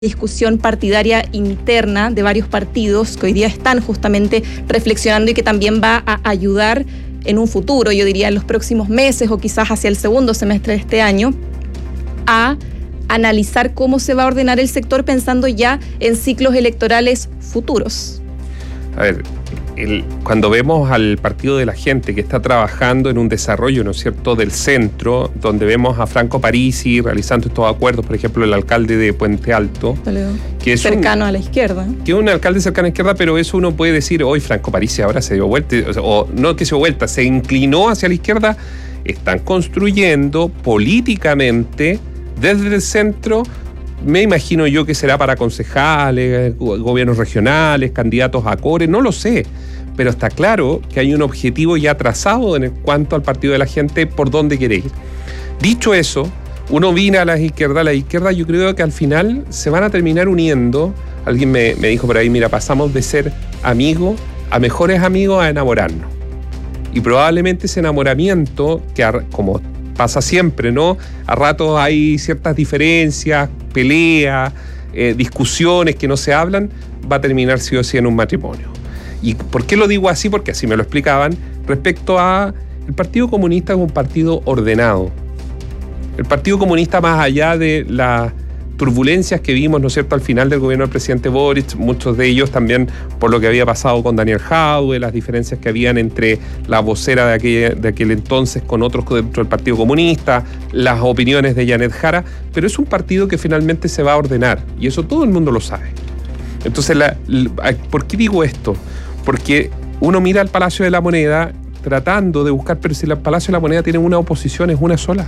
discusión partidaria interna de varios partidos que hoy día están justamente reflexionando y que también va a ayudar en un futuro, yo diría en los próximos meses o quizás hacia el segundo semestre de este año, a analizar cómo se va a ordenar el sector pensando ya en ciclos electorales futuros. A ver, cuando vemos al Partido de la Gente que está trabajando en un desarrollo, ¿no es cierto?, del centro, donde vemos a Franco Parisi realizando estos acuerdos, por ejemplo, el alcalde de Puente Alto, que es cercano a la izquierda. Que es un alcalde cercano a la izquierda, pero eso uno puede decir, hoy Franco Parisi ahora se dio vuelta, o no que se dio vuelta, se inclinó hacia la izquierda. Están construyendo políticamente desde el centro. Me imagino yo que será para concejales, gobiernos regionales, candidatos a core, no lo sé. Pero está claro que hay un objetivo ya trazado en cuanto al Partido de la Gente por dónde quiere ir. Dicho eso, uno vino a la izquierda yo creo que al final se van a terminar uniendo. Alguien me dijo por ahí, mira, pasamos de ser amigos a mejores amigos a enamorarnos. Y probablemente ese enamoramiento, que como pasa siempre, ¿no? A ratos hay ciertas diferencias, peleas, discusiones que no se hablan, va a terminar sí o sí en un matrimonio. ¿Y por qué lo digo así? Porque así me lo explicaban respecto a el Partido Comunista como un partido ordenado. El Partido Comunista, más allá de las turbulencias que vimos, ¿no es cierto?, al final del gobierno del presidente Boric, muchos de ellos también por lo que había pasado con Daniel Jadwe, las diferencias que habían entre la vocera de aquel entonces con otros dentro del Partido Comunista, las opiniones de Janet Jara, pero es un partido que finalmente se va a ordenar, y eso todo el mundo lo sabe. Entonces, ¿por qué digo esto? Porque uno mira al Palacio de la Moneda tratando de buscar, pero si el Palacio de la Moneda tiene una oposición, es una sola.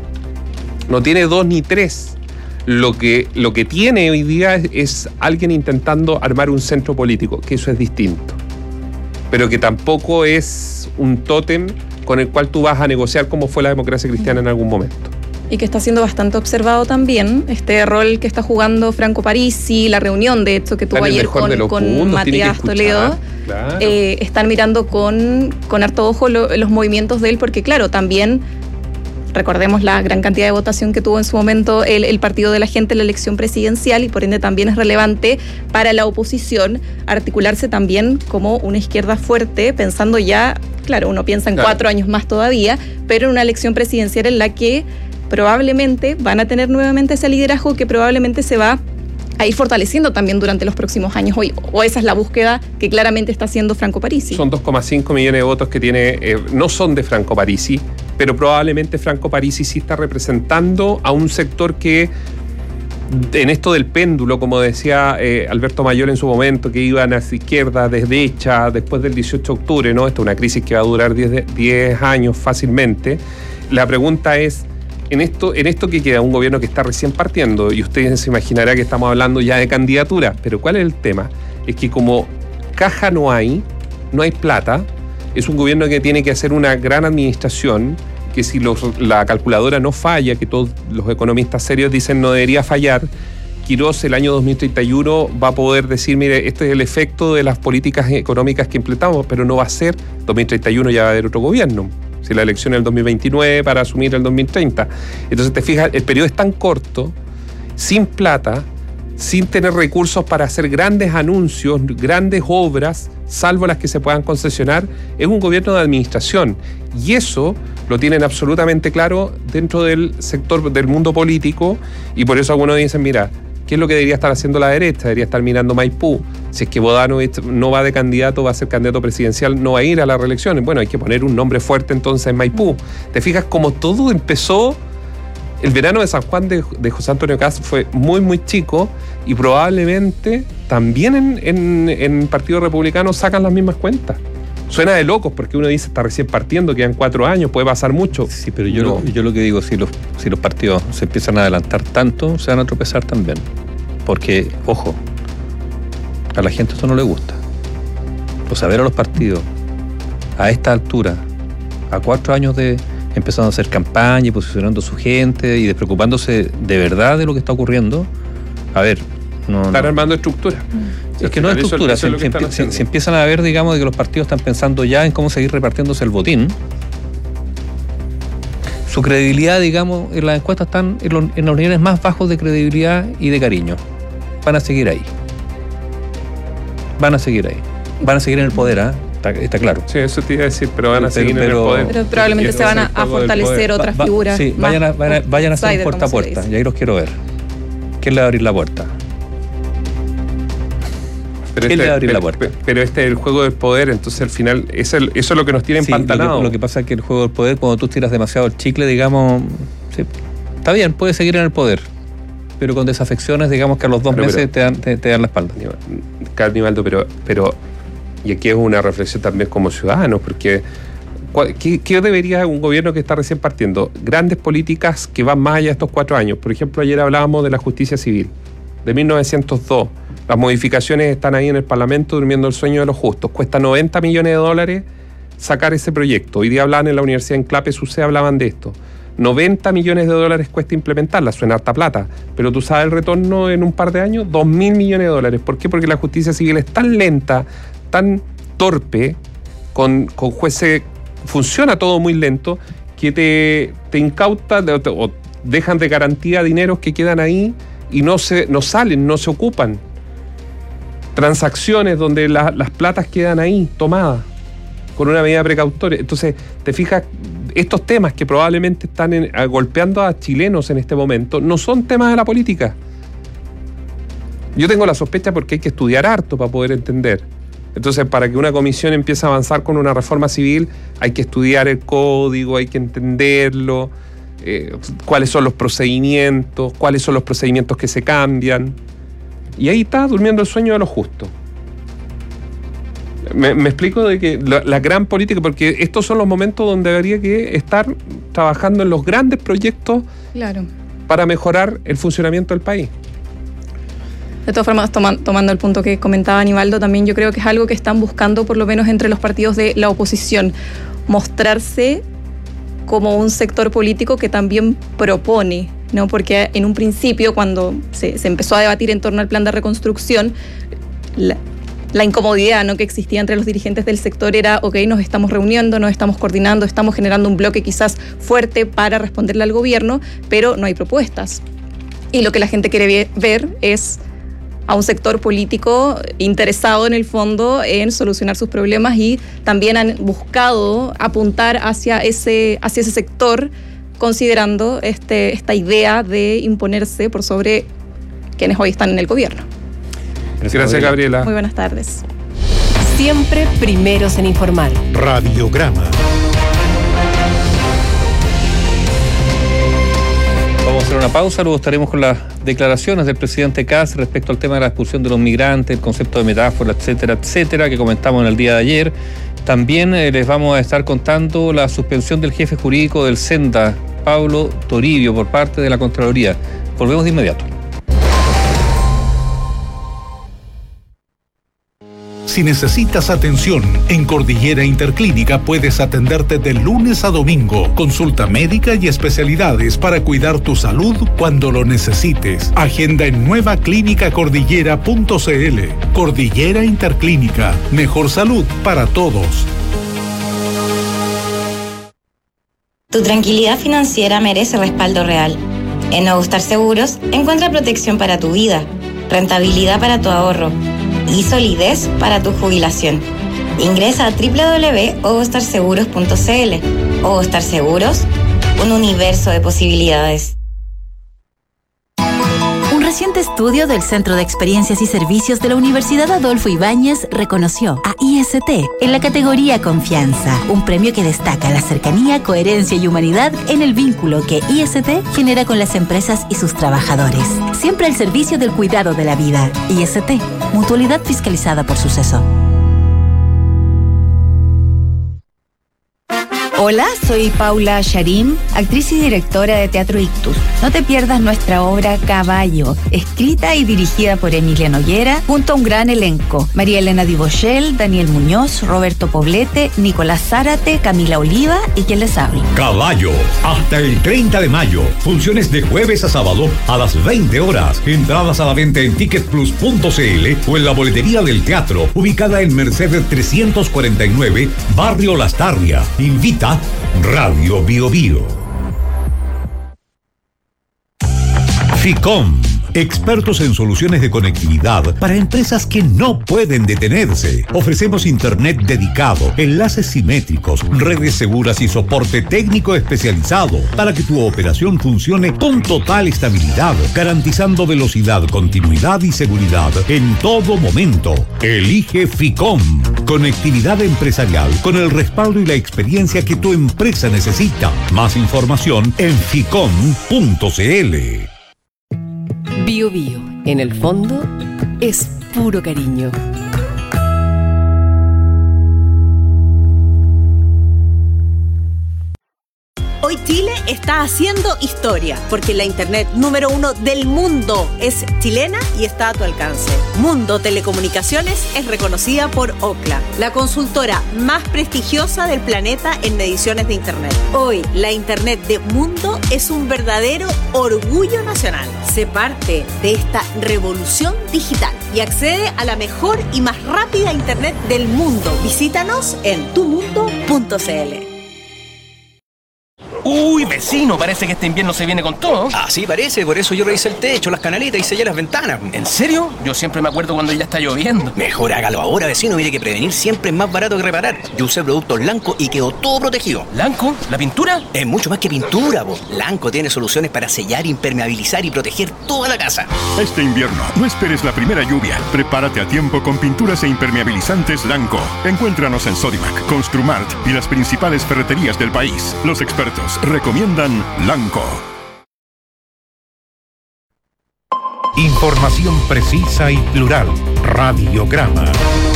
No tiene dos ni tres. Lo que tiene hoy día es alguien intentando armar un centro político, que eso es distinto. Pero que tampoco es un tótem con el cual tú vas a negociar como fue la democracia cristiana en algún momento. Y que está siendo bastante observado también, este rol que está jugando Franco Parisi, la reunión de hecho que tuvo ayer con Matías Toledo. Claro. Están mirando con harto ojo los movimientos de él, porque claro, también recordemos la gran cantidad de votación que tuvo en su momento el Partido de la Gente en la elección presidencial, y por ende también es relevante para la oposición articularse también como una izquierda fuerte, pensando ya, claro, uno piensa en 4 años más todavía, pero en una elección presidencial en la que probablemente van a tener nuevamente ese liderazgo que probablemente se va a ir fortaleciendo también durante los próximos años, o esa es la búsqueda que claramente está haciendo Franco Parisi. Son 2,5 millones de votos que tiene, no son de Franco Parisi, pero probablemente Franco Parisi sí está representando a un sector que, en esto del péndulo, como decía Alberto Mayor en su momento, que iban hacia izquierda, derecha, después del 18 de octubre, ¿no? Esta es una crisis que va a durar 10 años fácilmente. La pregunta es, en esto que queda un gobierno que está recién partiendo, y ustedes se imaginarán que estamos hablando ya de candidatura, pero ¿cuál es el tema? Es que como caja no hay plata, es un gobierno que tiene que hacer una gran administración, que si la calculadora no falla, que todos los economistas serios dicen no debería fallar, Quirós el año 2031 va a poder decir, mire, este es el efecto de las políticas económicas que implementamos, pero no va a ser, 2031 ya va a haber otro gobierno. Si la elección es el 2029 para asumir el 2030. Entonces te fijas, el periodo es tan corto, sin plata, sin tener recursos para hacer grandes anuncios, grandes obras, salvo las que se puedan concesionar, es un gobierno de administración. Y eso lo tienen absolutamente claro dentro del sector del mundo político, y por eso algunos dicen, mira, ¿qué es lo que debería estar haciendo la derecha? Debería estar mirando Maipú. Si es que Bodanovich no va de candidato, va a ser candidato presidencial, no va a ir a las reelecciones. Bueno, hay que poner un nombre fuerte entonces en Maipú. ¿Te fijas cómo todo empezó? El verano de San Juan de José Antonio Kast fue muy, muy chico, y probablemente también en el Partido Republicano sacan las mismas cuentas. Suena de locos porque uno dice, está recién partiendo, quedan 4 años, puede pasar mucho. Sí, pero yo lo que digo, si los partidos se empiezan a adelantar tanto, se van a tropezar también. Porque, ojo, a la gente esto no le gusta. O sea, ver a los partidos a esta altura, a 4 años de empezando a hacer campaña y posicionando a su gente y despreocupándose de verdad de lo que está ocurriendo, a ver, están armando estructura. Es que no es estructura, se empiezan a ver, digamos, de que los partidos están pensando ya en cómo seguir repartiéndose el botín. Su credibilidad, digamos, en las encuestas están en los niveles más bajos de credibilidad y de cariño. van a seguir ahí. Van a seguir en el poder, está claro. Sí, eso te iba a decir, pero van a seguir en el poder. Pero probablemente se van a fortalecer otras figuras. Sí, vayan a hacer un puerta a puerta, y ahí los quiero ver. ¿Quién le va a abrir la puerta? ¿Quién le va a abrir la puerta? Pero este es el juego del poder, entonces al final eso es lo que nos tiene empantanados. Lo que pasa es que el juego del poder, cuando tú tiras demasiado el chicle, digamos, sí, está bien, puedes seguir en el poder, pero con desafecciones, digamos que a los 2 meses te dan la espalda. Nivaldo, pero y aquí es una reflexión también como ciudadanos, porque ¿qué debería un gobierno que está recién partiendo? Grandes políticas que van más allá de estos 4 años. Por ejemplo, ayer hablábamos de la justicia civil, de 1902. Las modificaciones están ahí en el Parlamento durmiendo el sueño de los justos. Cuesta $90 millones sacar ese proyecto. Hoy día hablaban en la Universidad en Clape, hablaban de esto. $90 millones cuesta implementarla, suena harta plata, pero tú sabes el retorno en un par de años, $2.000 millones. ¿Por qué? Porque la justicia civil es tan lenta, tan torpe, con jueces, funciona todo muy lento, que te incauta o dejan de garantía dineros que quedan ahí y no salen, no se ocupan. Transacciones donde las platas quedan ahí tomadas con una medida precautoria. Entonces, te fijas, estos temas que probablemente están golpeando a chilenos en este momento no son temas de la política. Yo tengo la sospecha porque hay que estudiar harto para poder entender. Entonces, para que una comisión empiece a avanzar con una reforma civil, hay que estudiar el código, hay que entenderlo, cuáles son los procedimientos que se cambian. Y ahí está durmiendo el sueño de los justos. Me explico de que la gran política, porque estos son los momentos donde debería que estar trabajando en los grandes proyectos, claro, para mejorar el funcionamiento del país. De todas formas, tomando el punto que comentaba Nivaldo, también yo creo que es algo que están buscando, por lo menos entre los partidos de la oposición, mostrarse como un sector político que también propone, ¿no? Porque en un principio, cuando se empezó a debatir en torno al plan de reconstrucción, la incomodidad, ¿no?, que existía entre los dirigentes del sector era, nos estamos reuniendo, nos estamos coordinando, estamos generando un bloque quizás fuerte para responderle al gobierno, pero no hay propuestas. Y lo que la gente quiere ver es a un sector político interesado en el fondo en solucionar sus problemas, y también han buscado apuntar hacia ese sector, considerando esta idea de imponerse por sobre quienes hoy están en el gobierno. Gracias, Gabriela. Muy buenas tardes. Siempre primeros en informar. Radiograma. Vamos a hacer una pausa, luego estaremos con las declaraciones del presidente Kast respecto al tema de la expulsión de los migrantes, el concepto de metáfora, etcétera, que comentamos en el día de ayer. También les vamos a estar contando la suspensión del jefe jurídico del Senda, Pablo Toribio, por parte de la Contraloría. Volvemos de inmediato. Si necesitas atención, en Cordillera Interclínica puedes atenderte de lunes a domingo. Consulta médica y especialidades para cuidar tu salud cuando lo necesites. Agenda en nuevaclínicacordillera.cl. Cordillera Interclínica. Mejor salud para todos. Tu tranquilidad financiera merece respaldo real. En Ogostar Seguros encuentra protección para tu vida, rentabilidad para tu ahorro y solidez para tu jubilación. Ingresa a www.ogostarseguros.cl. Ogostar Seguros, un universo de posibilidades. Un reciente estudio del Centro de Experiencias y Servicios de la Universidad Adolfo Ibáñez reconoció a IST en la categoría Confianza, un premio que destaca la cercanía, coherencia y humanidad en el vínculo que IST genera con las empresas y sus trabajadores. Siempre al servicio del cuidado de la vida. IST, mutualidad fiscalizada por Suceso. Hola, soy Paula Sharim, actriz y directora de Teatro Ictus. No te pierdas nuestra obra Caballo, escrita y dirigida por Emilia Noguera, junto a un gran elenco: María Elena Dibochel, Daniel Muñoz, Roberto Poblete, Nicolás Zárate, Camila Oliva y quien les habla. Caballo, hasta el 30 de mayo. Funciones de jueves a sábado a las 20 horas. Entradas a la venta en ticketplus.cl o en la boletería del teatro, ubicada en Mercedes 349, Barrio Las Tarria. Invita Radio Bio Bio. FICOM, expertos en soluciones de conectividad para empresas que no pueden detenerse. Ofrecemos internet dedicado, enlaces simétricos, redes seguras y soporte técnico especializado para que tu operación funcione con total estabilidad, garantizando velocidad, continuidad y seguridad en todo momento. Elige Ficom. Conectividad empresarial con el respaldo y la experiencia que tu empresa necesita. Más información en ficom.cl. Bio Bio, en el fondo, es puro cariño. Hoy Chile está haciendo historia, porque la internet número 1 del mundo es chilena y está a tu alcance. Mundo Telecomunicaciones es reconocida por Ookla, la consultora más prestigiosa del planeta en mediciones de internet. Hoy, la internet de Mundo es un verdadero orgullo nacional. Sé parte de esta revolución digital y accede a la mejor y más rápida internet del mundo. Visítanos en tumundo.cl. Uy, vecino, parece que este invierno se viene con todo. Ah, sí, parece. Por eso yo revisé el techo, las canaletas y sellé las ventanas. ¿En serio? Yo siempre me acuerdo cuando ya está lloviendo. Mejor hágalo ahora, vecino. Mire que prevenir siempre es más barato que reparar. Yo usé productos Lanco y quedó todo protegido. ¿Lanco? ¿La pintura? Es mucho más que pintura, po. Lanco tiene soluciones para sellar, impermeabilizar y proteger toda la casa. Este invierno, no esperes la primera lluvia. Prepárate a tiempo con pinturas e impermeabilizantes Lanco. Encuéntranos en Sodimac, Construmart y las principales ferreterías del país. Los expertos recomiendan Lanco. Información precisa y plural. Radiograma.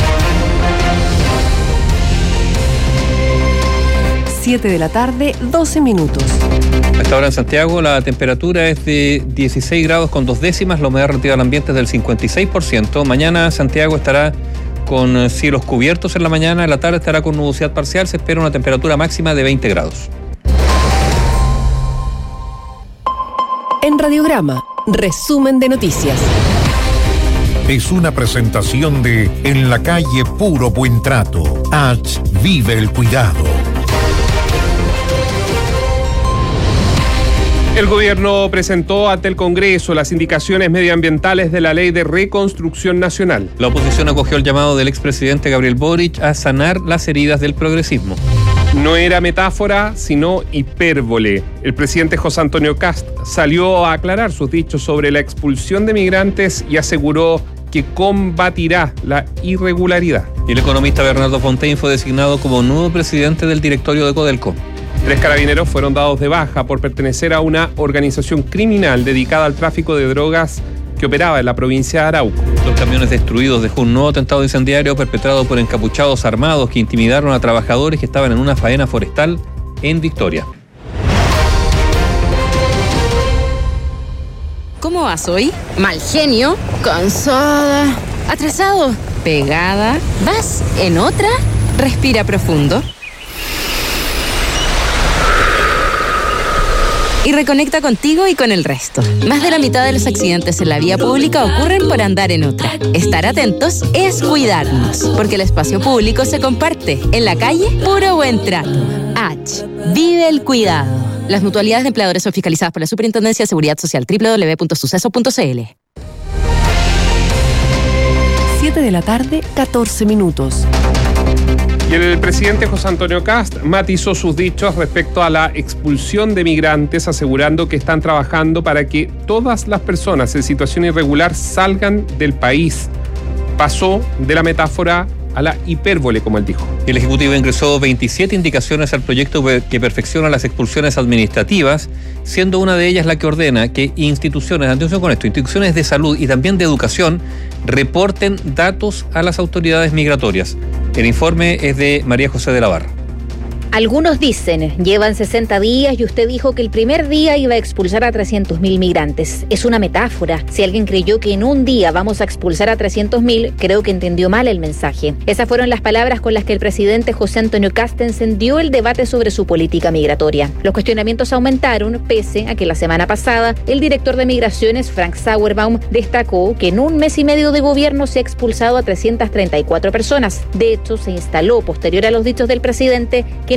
7 de la tarde, 12 minutos. A esta hora en Santiago la temperatura es de 16 grados con 2 décimas, la humedad relativa del ambiente es del 56%. Mañana Santiago estará con cielos cubiertos en la mañana, en la tarde estará con nubosidad parcial, se espera una temperatura máxima de 20 grados. En Radiograma, resumen de noticias. Es una presentación de En la calle Puro Buen Trato. H. Vive el cuidado. El gobierno presentó ante el Congreso las indicaciones medioambientales de la Ley de Reconstrucción Nacional. La oposición acogió el llamado del expresidente Gabriel Boric a sanar las heridas del progresismo. No era metáfora, sino hipérbole. El presidente José Antonio Kast salió a aclarar sus dichos sobre la expulsión de migrantes y aseguró que combatirá la irregularidad. Y el economista Bernardo Fontaine fue designado como nuevo presidente del directorio de Codelco. 3 carabineros fueron dados de baja por pertenecer a una organización criminal dedicada al tráfico de drogas que operaba en la provincia de Arauco. 2 camiones destruidos dejó un nuevo atentado incendiario perpetrado por encapuchados armados que intimidaron a trabajadores que estaban en una faena forestal en Victoria. ¿Cómo vas hoy? Mal genio, cansada, atrasado, pegada. ¿Vas en otra? Respira profundo. Y reconecta contigo y con el resto. Más de la mitad de los accidentes en la vía pública ocurren por andar en otra. Estar atentos es cuidarnos, porque el espacio público se comparte. En la calle, puro buen trato. H. Vive el cuidado. Las mutualidades de empleadores son fiscalizadas por la Superintendencia de Seguridad Social. www.suceso.cl. 7 de la tarde, 14 minutos. Y el presidente José Antonio Kast matizó sus dichos respecto a la expulsión de migrantes, asegurando que están trabajando para que todas las personas en situación irregular salgan del país. Pasó de la metáfora a la hipérbole, como él dijo. El Ejecutivo ingresó 27 indicaciones al proyecto que perfecciona las expulsiones administrativas, siendo una de ellas la que ordena que instituciones, atención con esto, instituciones de salud y también de educación reporten datos a las autoridades migratorias. El informe es de María José de la Barra. Algunos dicen, llevan 60 días y usted dijo que el primer día iba a expulsar a 300.000 migrantes. Es una metáfora. Si alguien creyó que en un día vamos a expulsar a 300.000, creo que entendió mal el mensaje. Esas fueron las palabras con las que el presidente José Antonio Kast encendió el debate sobre su política migratoria. Los cuestionamientos aumentaron, pese a que la semana pasada el director de Migraciones, Frank Sauerbaum, destacó que en un mes y medio de gobierno se ha expulsado a 334 personas. De hecho, se instaló, posterior a los dichos del presidente, que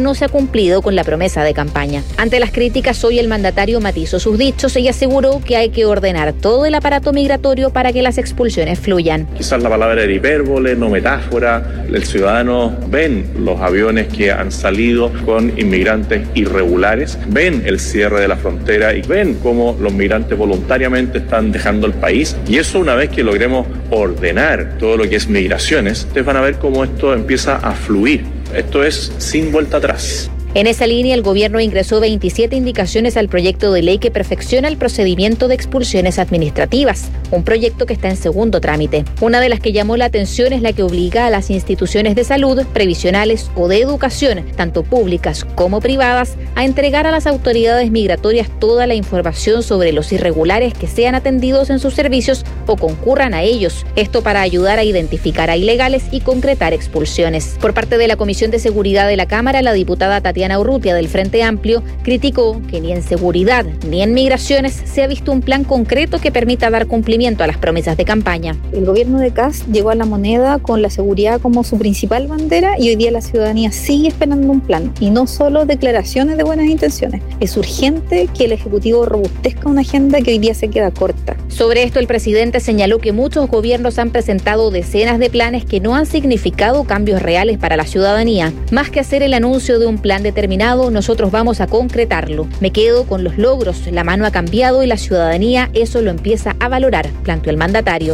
no se ha cumplido con la promesa de campaña. Ante las críticas, hoy el mandatario matizó sus dichos y aseguró que hay que ordenar todo el aparato migratorio para que las expulsiones fluyan. Quizás la palabra era hipérbole, no metáfora. El ciudadano ven los aviones que han salido con inmigrantes irregulares, ven el cierre de la frontera y ven cómo los migrantes voluntariamente están dejando el país. Y eso, una vez que logremos ordenar todo lo que es migraciones, ustedes van a ver cómo esto empieza a fluir. Esto es sin vuelta atrás. En esa línea, el gobierno ingresó 27 indicaciones al proyecto de ley que perfecciona el procedimiento de expulsiones administrativas, un proyecto que está en segundo trámite. Una de las que llamó la atención es la que obliga a las instituciones de salud, previsionales o de educación, tanto públicas como privadas, a entregar a las autoridades migratorias toda la información sobre los irregulares que sean atendidos en sus servicios o concurran a ellos. Esto para ayudar a identificar a ilegales y concretar expulsiones. Por parte de la Comisión de Seguridad de la Cámara, la diputada Tatiana Urrutia del Frente Amplio criticó que ni en seguridad ni en migraciones se ha visto un plan concreto que permita dar cumplimiento a las promesas de campaña. El gobierno de Kast llegó a la moneda con la seguridad como su principal bandera y hoy día la ciudadanía sigue esperando un plan y no solo declaraciones de buenas intenciones. Es urgente que el Ejecutivo robustezca una agenda que hoy día se queda corta. Sobre esto, el presidente señaló que muchos gobiernos han presentado decenas de planes que no han significado cambios reales para la ciudadanía. Más que hacer el anuncio de un plan determinado, nosotros vamos a concretarlo. Me quedo con los logros, la mano ha cambiado y la ciudadanía eso lo empieza a valorar, planteó el mandatario.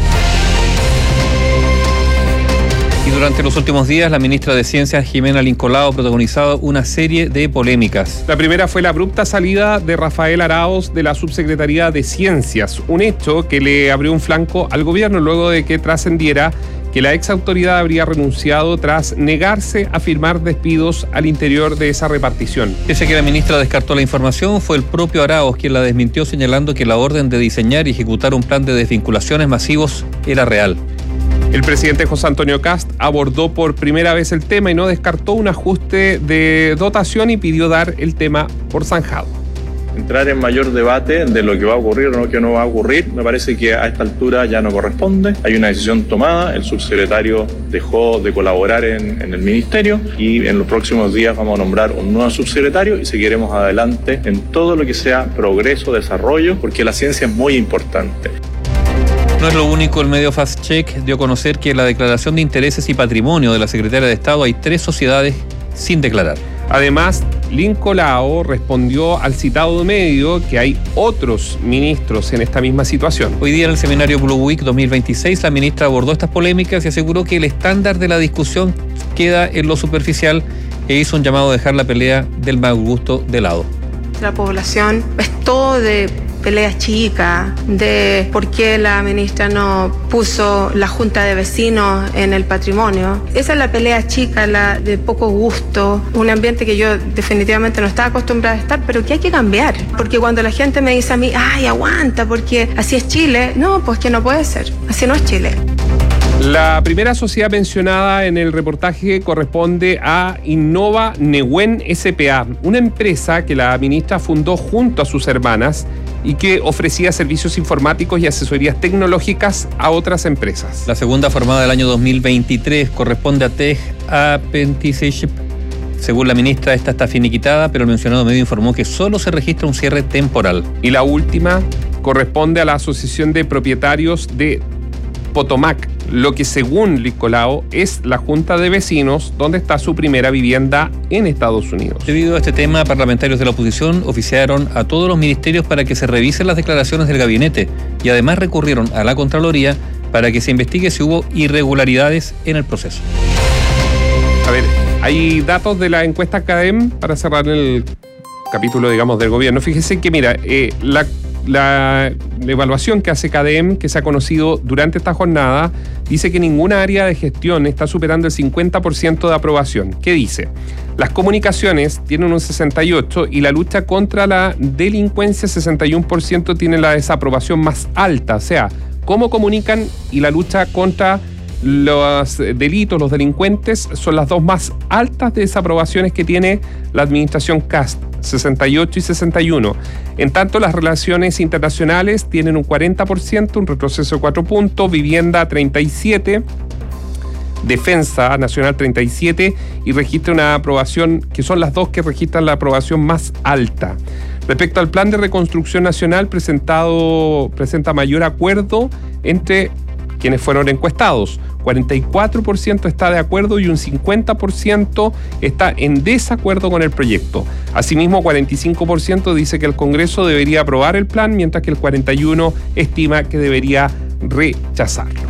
Y durante los últimos días, la ministra de Ciencias, Jimena Lincolao, ha protagonizado una serie de polémicas. La primera fue la abrupta salida de Rafael Araoz de la Subsecretaría de Ciencias, un hecho que le abrió un flanco al gobierno luego de que trascendiera que la ex autoridad habría renunciado tras negarse a firmar despidos al interior de esa repartición. Pese a que la ministra descartó la información, fue el propio Araoz quien la desmintió, señalando que la orden de diseñar y ejecutar un plan de desvinculaciones masivos era real. El presidente José Antonio Kast abordó por primera vez el tema y no descartó un ajuste de dotación y pidió dar el tema por zanjado. Entrar en mayor debate de lo que va a ocurrir o no que no va a ocurrir, me parece que a esta altura ya no corresponde. Hay una decisión tomada, el subsecretario dejó de colaborar en el ministerio y en los próximos días vamos a nombrar un nuevo subsecretario y seguiremos adelante en todo lo que sea progreso, desarrollo, porque la ciencia es muy importante. No es lo único, el medio Fast Check dio a conocer que en la declaración de intereses y patrimonio de la Secretaría de Estado hay 3 sociedades sin declarar. Además, Lincolao respondió al citado medio que hay otros ministros en esta misma situación. Hoy día en el seminario Blue Week 2026, la ministra abordó estas polémicas y aseguró que el estándar de la discusión queda en lo superficial e hizo un llamado a dejar la pelea del mal gusto de lado. La población es todo de peleas chicas, de por qué la ministra no puso la junta de vecinos en el patrimonio. Esa es la pelea chica, la de poco gusto, un ambiente que yo definitivamente no estaba acostumbrada a estar, pero que hay que cambiar. Porque cuando la gente me dice a mí, ay, aguanta, porque así es Chile, no, pues que no puede ser, así no es Chile. La primera sociedad mencionada en el reportaje corresponde a Innova Nehuen S.p.A., una empresa que la ministra fundó junto a sus hermanas y que ofrecía servicios informáticos y asesorías tecnológicas a otras empresas. La segunda, formada del año 2023, corresponde a Tech Apprenticeship. Según la ministra, esta está finiquitada, pero el mencionado medio informó que solo se registra un cierre temporal. Y la última corresponde a la Asociación de Propietarios de Potomac, lo que según Lincolao es la Junta de Vecinos donde está su primera vivienda en Estados Unidos. Debido a este tema, parlamentarios de la oposición oficiaron a todos los ministerios para que se revisen las declaraciones del gabinete y además recurrieron a la Contraloría para que se investigue si hubo irregularidades en el proceso. A ver, hay datos de la encuesta CADEM para cerrar el capítulo, digamos, del gobierno. Fíjese que, mira, la evaluación que hace CADEM, que se ha conocido durante esta jornada, dice que ninguna área de gestión está superando el 50% de aprobación. ¿Qué dice? Las comunicaciones tienen un 68% y la lucha contra la delincuencia 61% tiene la desaprobación más alta. O sea, cómo comunican y la lucha contra los delitos, los delincuentes, son las dos más altas desaprobaciones que tiene la administración Kast, 68 y 61. En tanto, las relaciones internacionales tienen un 40%, un retroceso de 4 puntos, vivienda 37%, Defensa Nacional 37 y registra una aprobación, que son las dos que registran la aprobación más alta. Respecto al plan de reconstrucción nacional presenta mayor acuerdo entre quienes fueron encuestados. 44% está de acuerdo y un 50% está en desacuerdo con el proyecto. Asimismo, 45% dice que el Congreso debería aprobar el plan, mientras que el 41% estima que debería rechazarlo.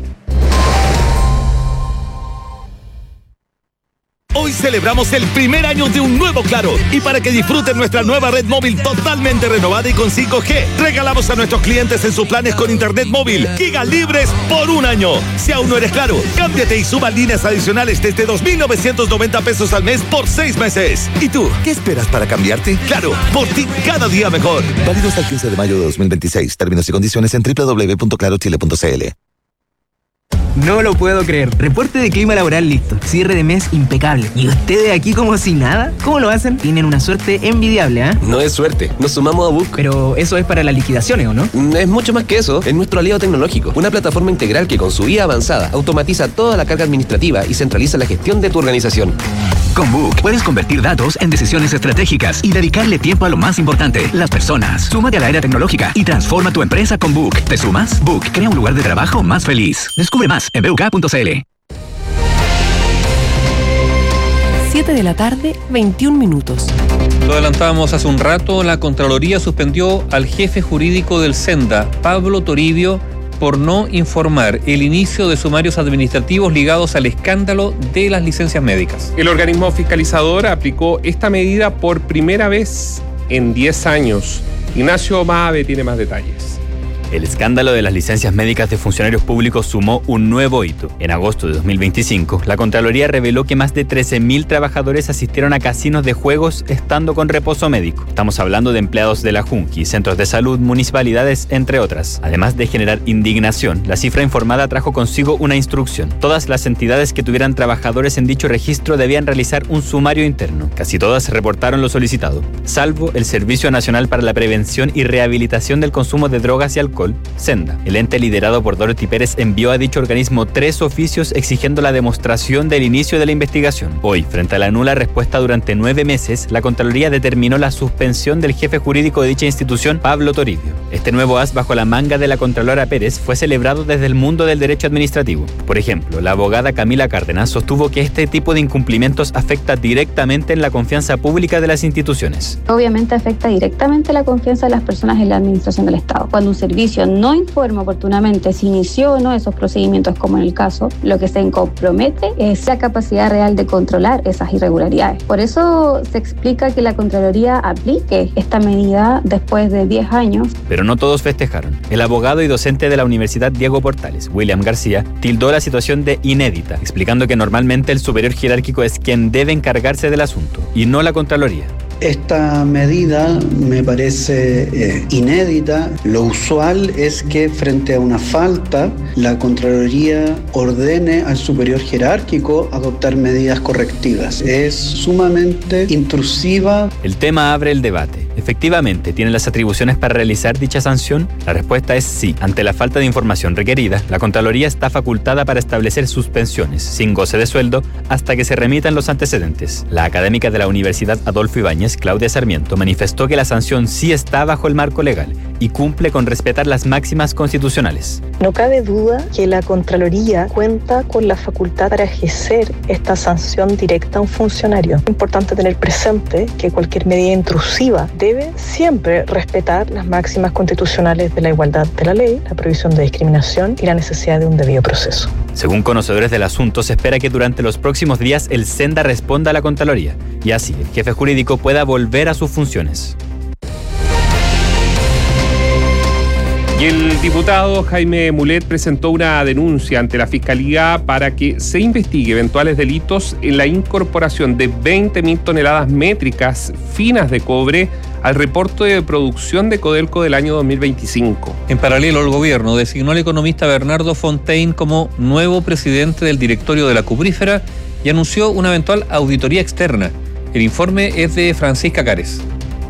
Hoy celebramos el primer año de un nuevo Claro, y para que disfruten nuestra nueva red móvil totalmente renovada y con 5G, regalamos a nuestros clientes en sus planes con internet móvil gigas libres por un año. Si aún no eres Claro, cámbiate y suba líneas adicionales desde 2.990 pesos al mes por 6 meses. ¿Y tú, qué esperas para cambiarte? Claro, por ti cada día mejor. Válido hasta el 15 de mayo de 2026. Términos y condiciones en www.clarochile.cl. No lo puedo creer. Reporte de clima laboral listo. Cierre de mes impecable. ¿Y ustedes aquí como si nada? ¿Cómo lo hacen? Tienen una suerte envidiable, ¿eh? No es suerte. Nos sumamos a Book. Pero eso es para las liquidaciones, ¿o no? Es mucho más que eso. Es nuestro aliado tecnológico. Una plataforma integral que con su IA avanzada automatiza toda la carga administrativa y centraliza la gestión de tu organización. Con Book puedes convertir datos en decisiones estratégicas y dedicarle tiempo a lo más importante, las personas. Súmate a la era tecnológica y transforma tu empresa con Book. ¿Te sumas? Book crea un lugar de trabajo más feliz. Descubre más en buk.cl. 7 de la tarde, 21 minutos. Lo adelantábamos hace un rato, la Contraloría suspendió al jefe jurídico del Senda, Pablo Toribio, por no informar el inicio de sumarios administrativos ligados al escándalo de las licencias médicas. El organismo fiscalizador aplicó esta medida por primera vez en 10 años. Ignacio Maave tiene más detalles. El escándalo de las licencias médicas de funcionarios públicos sumó un nuevo hito. En agosto de 2025, la Contraloría reveló que más de 13.000 trabajadores asistieron a casinos de juegos estando con reposo médico. Estamos hablando de empleados de la Junqui, centros de salud, municipalidades, entre otras. Además de generar indignación, la cifra informada trajo consigo una instrucción. Todas las entidades que tuvieran trabajadores en dicho registro debían realizar un sumario interno. Casi todas reportaron lo solicitado, salvo el Servicio Nacional para la Prevención y Rehabilitación del Consumo de Drogas y Alcohol, Senda. El ente liderado por Dorothy Pérez envió a dicho organismo 3 oficios exigiendo la demostración del inicio de la investigación. Hoy, frente a la nula respuesta durante 9 meses, la Contraloría determinó la suspensión del jefe jurídico de dicha institución, Pablo Toribio. Este nuevo as bajo la manga de la Contralora Pérez fue celebrado desde el mundo del derecho administrativo. Por ejemplo, la abogada Camila Cárdenas sostuvo que este tipo de incumplimientos afecta directamente en la confianza pública de las instituciones. Obviamente afecta directamente la confianza de las personas en la administración del Estado. Cuando un servicio no informa oportunamente si inició o no esos procedimientos, como en el caso, lo que se compromete es la capacidad real de controlar esas irregularidades. Por eso se explica que la Contraloría aplique esta medida después de 10 años. Pero no todos festejaron. El abogado y docente de la Universidad Diego Portales, William García, tildó la situación de inédita, explicando que normalmente el superior jerárquico es quien debe encargarse del asunto, y no la Contraloría. Esta medida me parece inédita. Lo usual es que frente a una falta, la Contraloría ordene al superior jerárquico adoptar medidas correctivas. Es sumamente intrusiva. El tema abre el debate. ¿Efectivamente tiene las atribuciones para realizar dicha sanción? La respuesta es sí. Ante la falta de información requerida, la Contraloría está facultada para establecer suspensiones sin goce de sueldo hasta que se remitan los antecedentes. La académica de la Universidad Adolfo Ibáñez, Claudia Sarmiento, manifestó que la sanción sí está bajo el marco legal y cumple con respetar las máximas constitucionales. No cabe duda que la Contraloría cuenta con la facultad para ejercer esta sanción directa a un funcionario. Es importante tener presente que cualquier medida intrusiva debe siempre respetar las máximas constitucionales de la igualdad de la ley, la prohibición de discriminación y la necesidad de un debido proceso. Según conocedores del asunto, se espera que durante los próximos días el Senda responda a la Contraloría y así el jefe jurídico pueda volver a sus funciones. Y el diputado Jaime Mulet presentó una denuncia ante la Fiscalía para que se investigue eventuales delitos en la incorporación de 20.000 toneladas métricas finas de cobre al reporte de producción de Codelco del año 2025. En paralelo, el gobierno designó al economista Bernardo Fontaine como nuevo presidente del directorio de la cuprífera y anunció una eventual auditoría externa. El informe es de Francisca Cares.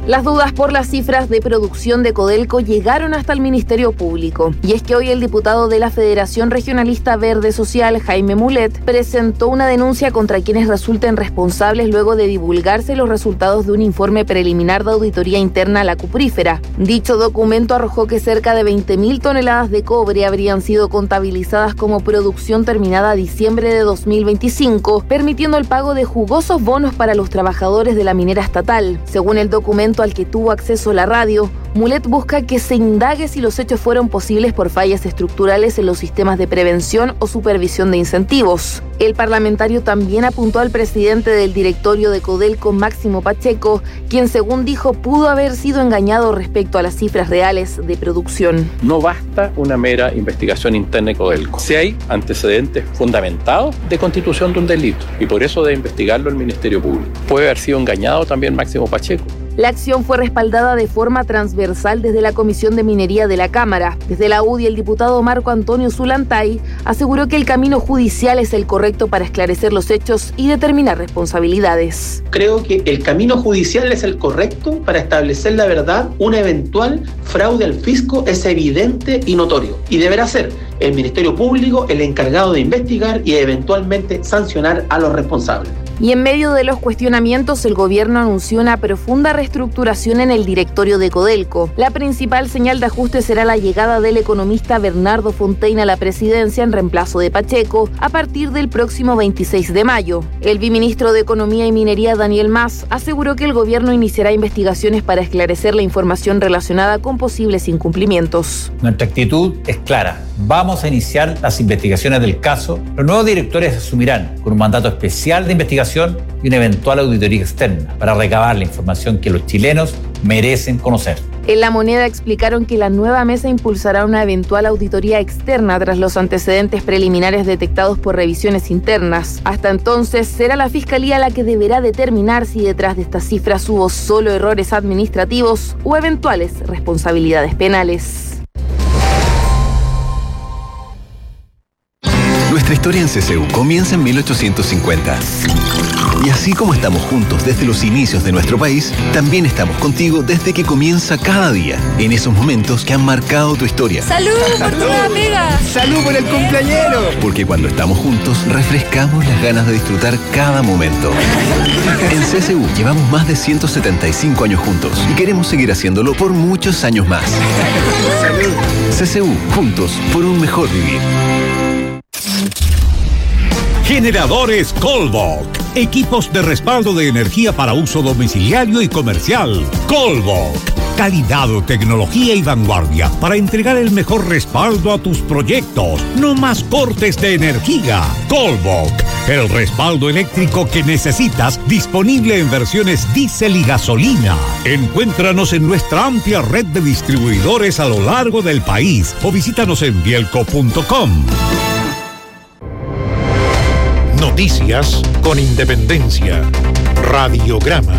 Las dudas por las cifras de producción de Codelco llegaron hasta el Ministerio Público. Y es que hoy el diputado de la Federación Regionalista Verde Social, Jaime Mulet, presentó una denuncia contra quienes resulten responsables luego de divulgarse los resultados de un informe preliminar de auditoría interna a la cuprífera. Dicho documento arrojó que cerca de 20.000 toneladas de cobre habrían sido contabilizadas como producción terminada a diciembre de 2025, permitiendo el pago de jugosos bonos para los trabajadores de la minera estatal. Según el documento al que tuvo acceso la radio, Mulet busca que se indague si los hechos fueron posibles por fallas estructurales en los sistemas de prevención o supervisión de incentivos. El parlamentario también apuntó al presidente del directorio de Codelco, Máximo Pacheco, quien según dijo pudo haber sido engañado respecto a las cifras reales de producción. No basta una mera investigación interna de Codelco. Si hay antecedentes fundamentados de constitución de un delito, y por eso debe investigarlo el Ministerio Público. Puede haber sido engañado también Máximo Pacheco. La acción fue respaldada de forma transversal desde la Comisión de Minería de la Cámara. Desde la UDI, el diputado Marco Antonio Zulantay aseguró que el camino judicial es el correcto para esclarecer los hechos y determinar responsabilidades. Creo que el camino judicial es el correcto para establecer la verdad. Un eventual fraude al fisco es evidente y notorio, y deberá ser el Ministerio Público el encargado de investigar y eventualmente sancionar a los responsables. Y en medio de los cuestionamientos, el gobierno anunció una profunda reestructuración en el directorio de Codelco. La principal señal de ajuste será la llegada del economista Bernardo Fontaine a la presidencia en reemplazo de Pacheco a partir del próximo 26 de mayo. El viceministro de Economía y Minería, Daniel Mas, aseguró que el gobierno iniciará investigaciones para esclarecer la información relacionada con posibles incumplimientos. Nuestra actitud es clara. Vamos a iniciar las investigaciones del caso. Los nuevos directores asumirán con un mandato especial de investigación y una eventual auditoría externa para recabar la información que los chilenos merecen conocer. En La Moneda explicaron que la nueva mesa impulsará una eventual auditoría externa tras los antecedentes preliminares detectados por revisiones internas. Hasta entonces, será la Fiscalía la que deberá determinar si detrás de estas cifras hubo solo errores administrativos o eventuales responsabilidades penales. Nuestra historia en CCU comienza en 1850. Y así como estamos juntos desde los inicios de nuestro país, también estamos contigo desde que comienza cada día, en esos momentos que han marcado tu historia. ¡Salud por tu nueva pega! ¡Salud por el cumpleañero! Porque cuando estamos juntos, refrescamos las ganas de disfrutar cada momento. En CCU llevamos más de 175 años juntos y queremos seguir haciéndolo por muchos años más. ¡Salud! CCU, juntos por un mejor vivir. Generadores Colbok. Equipos de respaldo de energía para uso domiciliario y comercial. Colbok. Calidad, tecnología y vanguardia para entregar el mejor respaldo a tus proyectos. No más cortes de energía. Colbok. El respaldo eléctrico que necesitas, disponible en versiones diésel y gasolina. Encuéntranos en nuestra amplia red de distribuidores a lo largo del país o visítanos en bielco.com. Noticias con independencia. Radiograma.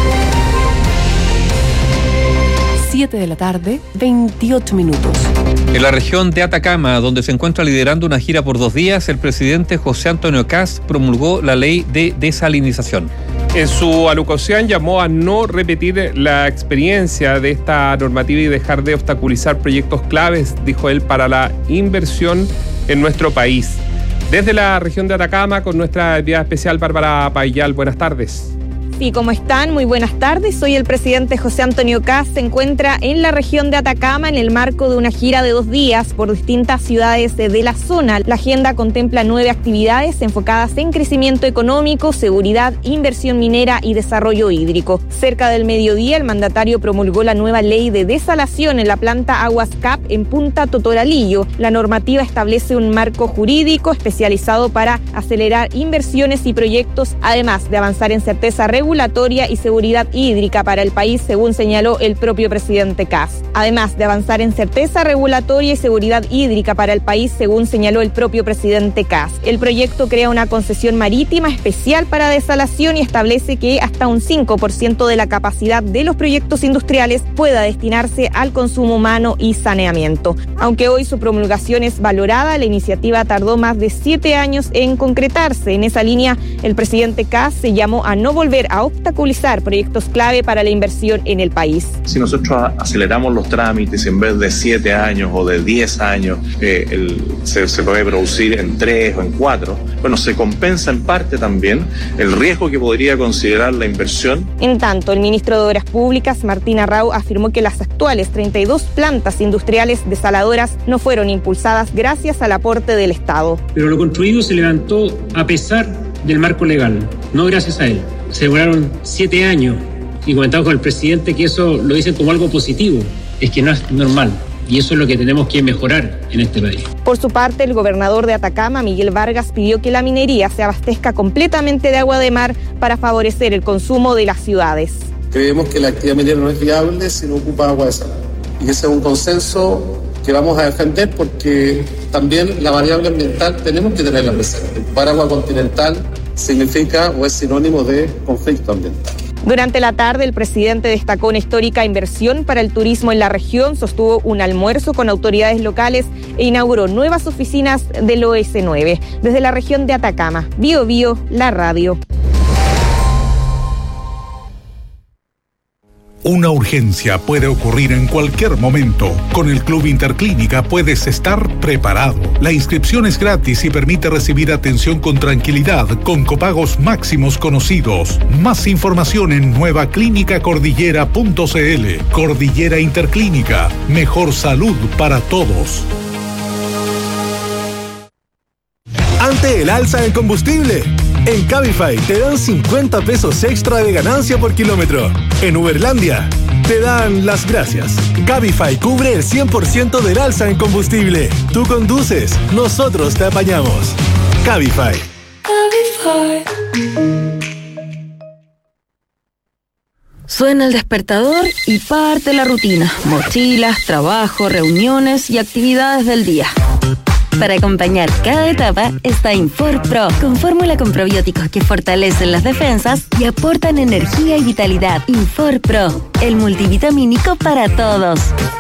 7 de la tarde, 28 minutos. En la región de Atacama, donde se encuentra liderando una gira por 2 días, el presidente José Antonio Kast promulgó la ley de desalinización. En su alocución llamó a no repetir la experiencia de esta normativa y dejar de obstaculizar proyectos claves, dijo él, para la inversión en nuestro país. Desde la región de Atacama, con nuestra enviada especial Bárbara Payal. Buenas tardes. Sí, ¿cómo están? Muy buenas tardes. Hoy el presidente José Antonio Kast se encuentra en la región de Atacama en el marco de una gira de 2 días por distintas ciudades de la zona. La agenda contempla 9 actividades enfocadas en crecimiento económico, seguridad, inversión minera y desarrollo hídrico. Cerca del mediodía, el mandatario promulgó la nueva ley de desalación en la planta Aguas Cap en Punta Totoralillo. La normativa establece un marco jurídico especializado para acelerar inversiones y proyectos, además de avanzar en certeza regulatoria y seguridad hídrica para el país, según señaló el propio presidente Kast. Además de avanzar en certeza regulatoria y seguridad hídrica para el país, según señaló el propio presidente Kast. El proyecto crea una concesión marítima especial para desalación y establece que hasta un 5% de la capacidad de los proyectos industriales pueda destinarse al consumo humano y saneamiento. Aunque hoy su promulgación es valorada, la iniciativa tardó más de 7 años en concretarse. En esa línea, el presidente Kast se llamó a no volver a a obstaculizar proyectos clave para la inversión en el país. Si nosotros aceleramos los trámites en vez de 7 años o de 10 años, se puede producir en 3 o en 4, bueno, se compensa en parte también el riesgo que podría considerar la inversión. En tanto, el ministro de Obras Públicas, Martín Arrau, afirmó que las actuales 32 plantas industriales desaladoras no fueron impulsadas gracias al aporte del Estado. Pero lo construido se levantó a pesar del marco legal, no gracias a él. Se demoraron 7 años y comentamos con el presidente que eso lo dicen como algo positivo. Es que no es normal. Y eso es lo que tenemos que mejorar en este país. Por su parte, el gobernador de Atacama, Miguel Vargas, pidió que la minería se abastezca completamente de agua de mar para favorecer el consumo de las ciudades. Creemos que la actividad minera no es viable si no ocupa agua de sal. Y ese es un consenso que vamos a defender porque también la variable ambiental tenemos que tenerla presente. Ocupar agua continental significa o es sinónimo de conflicto ambiental. Durante la tarde, el presidente destacó una histórica inversión para el turismo en la región, sostuvo un almuerzo con autoridades locales e inauguró nuevas oficinas del OS9. Desde la región de Atacama, Bío Bío, la radio. Una urgencia puede ocurrir en cualquier momento. Con el Club Interclínica puedes estar preparado. La inscripción es gratis y permite recibir atención con tranquilidad, con copagos máximos conocidos. Más información en nuevaclínicacordillera.cl. Cordillera Interclínica. Mejor salud para todos. Ante el alza del combustible, en Cabify te dan 50 pesos extra de ganancia por kilómetro. En Uberlandia te dan las gracias. Cabify cubre el 100% del alza en combustible. Tú conduces, nosotros te apañamos. Cabify. Suena el despertador y parte la rutina. Mochilas, trabajo, reuniones y actividades del día. Para acompañar cada etapa está Infor Pro, con fórmula con probióticos que fortalecen las defensas y aportan energía y vitalidad. Infor Pro, el multivitamínico para todos.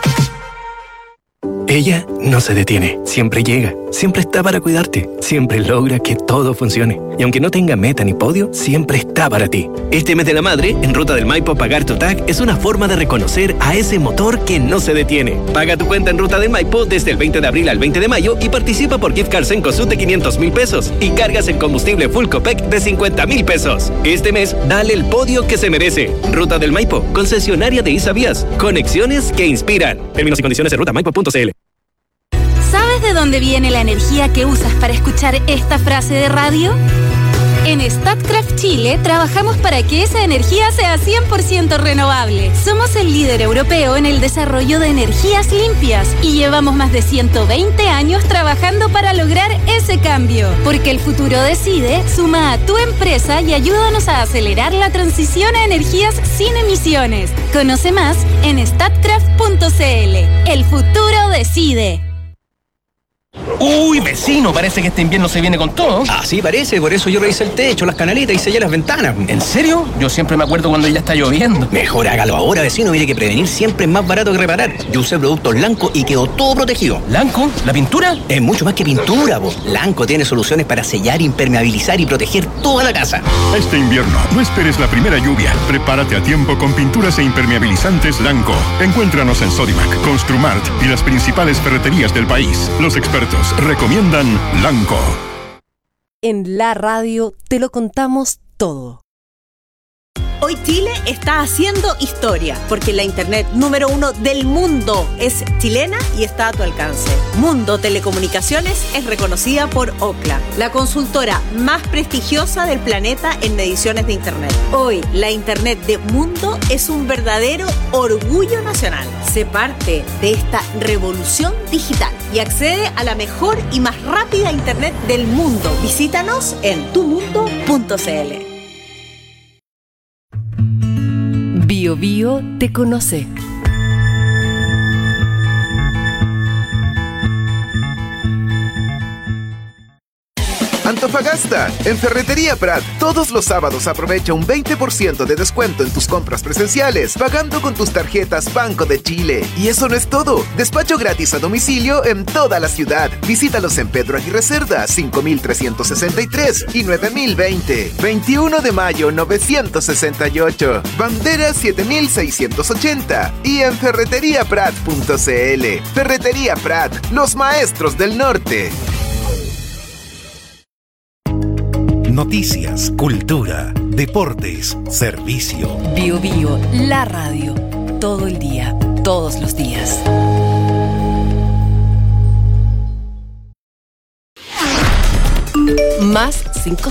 Ella no se detiene, siempre llega, siempre está para cuidarte, siempre logra que todo funcione. Y aunque no tenga meta ni podio, siempre está para ti. Este mes de la madre, en Ruta del Maipo, pagar tu TAG es una forma de reconocer a ese motor que no se detiene. Paga tu cuenta en Ruta del Maipo desde el 20 de abril al 20 de mayo y participa por gift cards en Cosut de 500,000 pesos y cargas en combustible Full Copec de 50,000 pesos. Este mes, dale el podio que se merece. Ruta del Maipo, concesionaria de Isavías. Conexiones que inspiran. Términos y condiciones en rutamaipo.cl. ¿Sabes de dónde viene la energía que usas para escuchar esta frase de radio? En Statkraft Chile trabajamos para que esa energía sea 100% renovable. Somos el líder europeo en el desarrollo de energías limpias y llevamos más de 120 años trabajando para lograr ese cambio. Porque el futuro decide, suma a tu empresa y ayúdanos a acelerar la transición a energías sin emisiones. Conoce más en statkraft.cl. El futuro decide. Uy, vecino, parece que este invierno se viene con todo. Así parece, por eso yo revisé el techo, las canaletas y sellé las ventanas. ¿En serio? Yo siempre me acuerdo cuando ya está lloviendo. Mejor hágalo ahora, vecino, mire que prevenir siempre es más barato que reparar. Yo usé productos Lanco y quedó todo protegido. ¿Lanco? ¿La pintura? Es mucho más que pintura, vos. Lanco tiene soluciones para sellar, impermeabilizar y proteger toda la casa. Este invierno, no esperes la primera lluvia. Prepárate a tiempo con pinturas e impermeabilizantes Lanco. Encuéntranos en Sodimac, Construmart y las principales ferreterías del país. Los expertos recomiendan Lanco. En la radio te lo contamos todo. Hoy Chile está haciendo historia, porque la internet número 1 del mundo es chilena y está a tu alcance. Mundo Telecomunicaciones es reconocida por Ookla, la consultora más prestigiosa del planeta en mediciones de internet. Hoy, la internet de Mundo es un verdadero orgullo nacional. Sé parte de esta revolución digital y accede a la mejor y más rápida internet del mundo. Visítanos en tumundo.cl. Bío Bío te conoce. Antofagasta, en Ferretería Prat, todos los sábados aprovecha un 20% de descuento en tus compras presenciales, pagando con tus tarjetas Banco de Chile. Y eso no es todo. Despacho gratis a domicilio en toda la ciudad. Visítalos en Pedro Aguirre Cerda, 5363 y 9020. 21 de mayo, 968. Bandera 7680. Y en ferreteriaprat.cl. Ferretería Prat, los maestros del norte. Noticias, cultura, deportes, servicio. Bio, la radio. Todo el día, todos los días. Más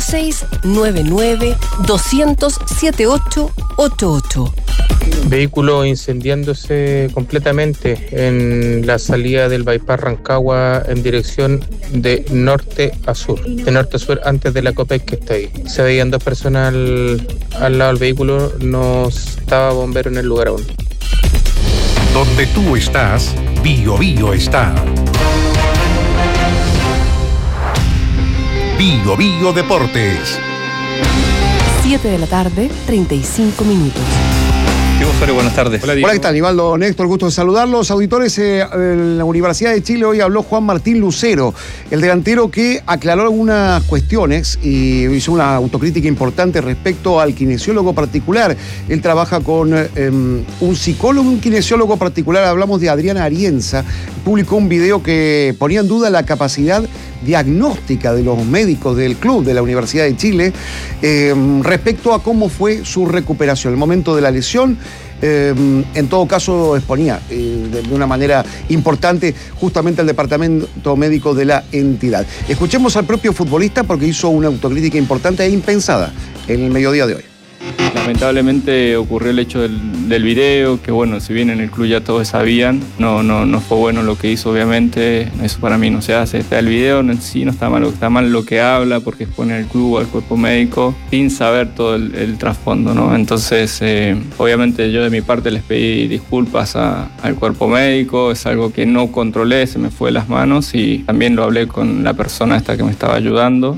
5699-200-7888. Vehículo incendiándose completamente en la salida del bypass Rancagua en dirección de norte a sur. De norte a sur antes de la Copec que está ahí. Se veían 2 personas al lado del vehículo, no estaba bombero en el lugar aún. Donde tú estás, Bio está. Bio Deportes. 7 de la tarde, 35 minutos. Osorio, buenas tardes. Hola, ¿qué tal? Nivaldo, Néstor, gusto de saludarlos. Auditores, en la Universidad de Chile hoy habló Juan Martín Lucero, el delantero que aclaró algunas cuestiones y hizo una autocrítica importante respecto al kinesiólogo particular. Él trabaja con un psicólogo, un kinesiólogo particular. Hablamos de Adriana Arienza. Publicó un video que ponía en duda la capacidad diagnóstica de los médicos del club de la Universidad de Chile respecto a cómo fue su recuperación, el momento de la lesión. En todo caso exponía de una manera importante justamente al departamento médico de la entidad. Escuchemos al propio futbolista porque hizo una autocrítica importante e impensada en el mediodía de hoy. Lamentablemente ocurrió el hecho del video, que bueno, si bien en el club ya todos sabían, no fue bueno lo que hizo, obviamente, eso para mí no se hace. El video en sí no está mal lo que habla, porque expone al club, al cuerpo médico, sin saber todo el trasfondo, ¿no? Entonces, obviamente yo de mi parte les pedí disculpas al cuerpo médico, es algo que no controlé, se me fue de las manos y también lo hablé con la persona esta que me estaba ayudando.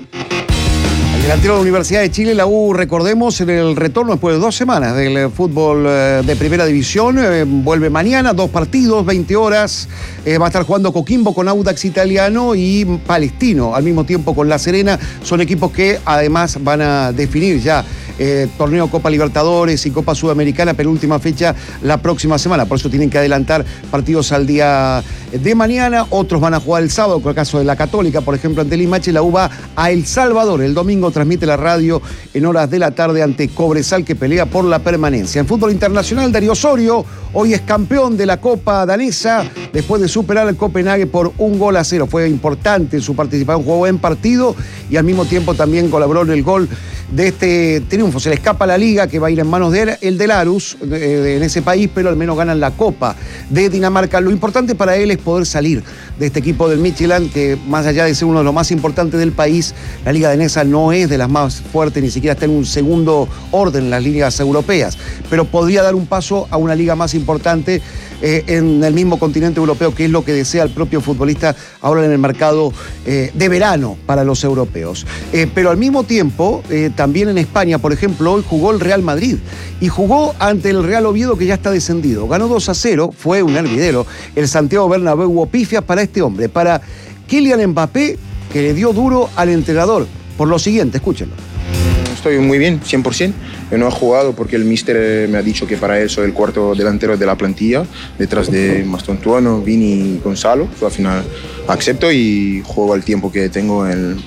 El delantero de la Universidad de Chile, la U, recordemos, en el retorno después de 2 semanas del fútbol de primera división, vuelve mañana, 2 partidos, 20 horas, va a estar jugando Coquimbo con Audax Italiano y Palestino, al mismo tiempo con La Serena. Son equipos que además van a definir ya torneo Copa Libertadores y Copa Sudamericana, penúltima fecha la próxima semana, por eso tienen que adelantar partidos al día de mañana. Otros van a jugar el sábado, con el caso de la Católica, por ejemplo, ante Limache. La U va a El Salvador. El domingo transmite la radio en horas de la tarde ante Cobresal, que pelea por la permanencia. En fútbol internacional, Darío Osorio hoy es campeón de la Copa danesa después de superar al Copenhague por 1-0. Fue importante su participación, jugó buen partido y al mismo tiempo también colaboró en el gol de este triunfo. Se le escapa la liga, que va a ir en manos de el de Larus en ese país, pero al menos ganan la Copa de Dinamarca. Lo importante para él es poder salir de este equipo del Midtjylland, que más allá de ser uno de los más importantes del país, la liga danesa no es de las más fuertes, ni siquiera está en un segundo orden en las ligas europeas, pero podría dar un paso a una liga más importante en el mismo continente europeo, que es lo que desea el propio futbolista ahora en el mercado de verano para los europeos. Pero al mismo tiempo, también en España, por ejemplo, hoy jugó el Real Madrid y jugó ante el Real Oviedo, que ya está descendido. Ganó 2-0, fue un hervidero. El Santiago Bernabéu. Hubo pifias para este hombre, para Kylian Mbappé, que le dio duro al entrenador. Por lo siguiente, escúchenlo. Estoy muy bien, 100%. Yo no he jugado porque el míster me ha dicho que para él soy el cuarto delantero de la plantilla, detrás de Mastontuano, Vini y Gonzalo. Yo al final acepto y juego al tiempo que tengo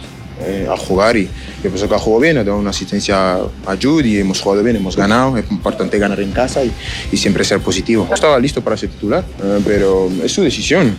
a jugar, y yo pienso que ha jugado bien, ha dado una asistencia a Jude y hemos jugado bien, hemos ganado. Es importante ganar en casa y siempre ser positivo. Estaba listo para ser titular, pero es su decisión.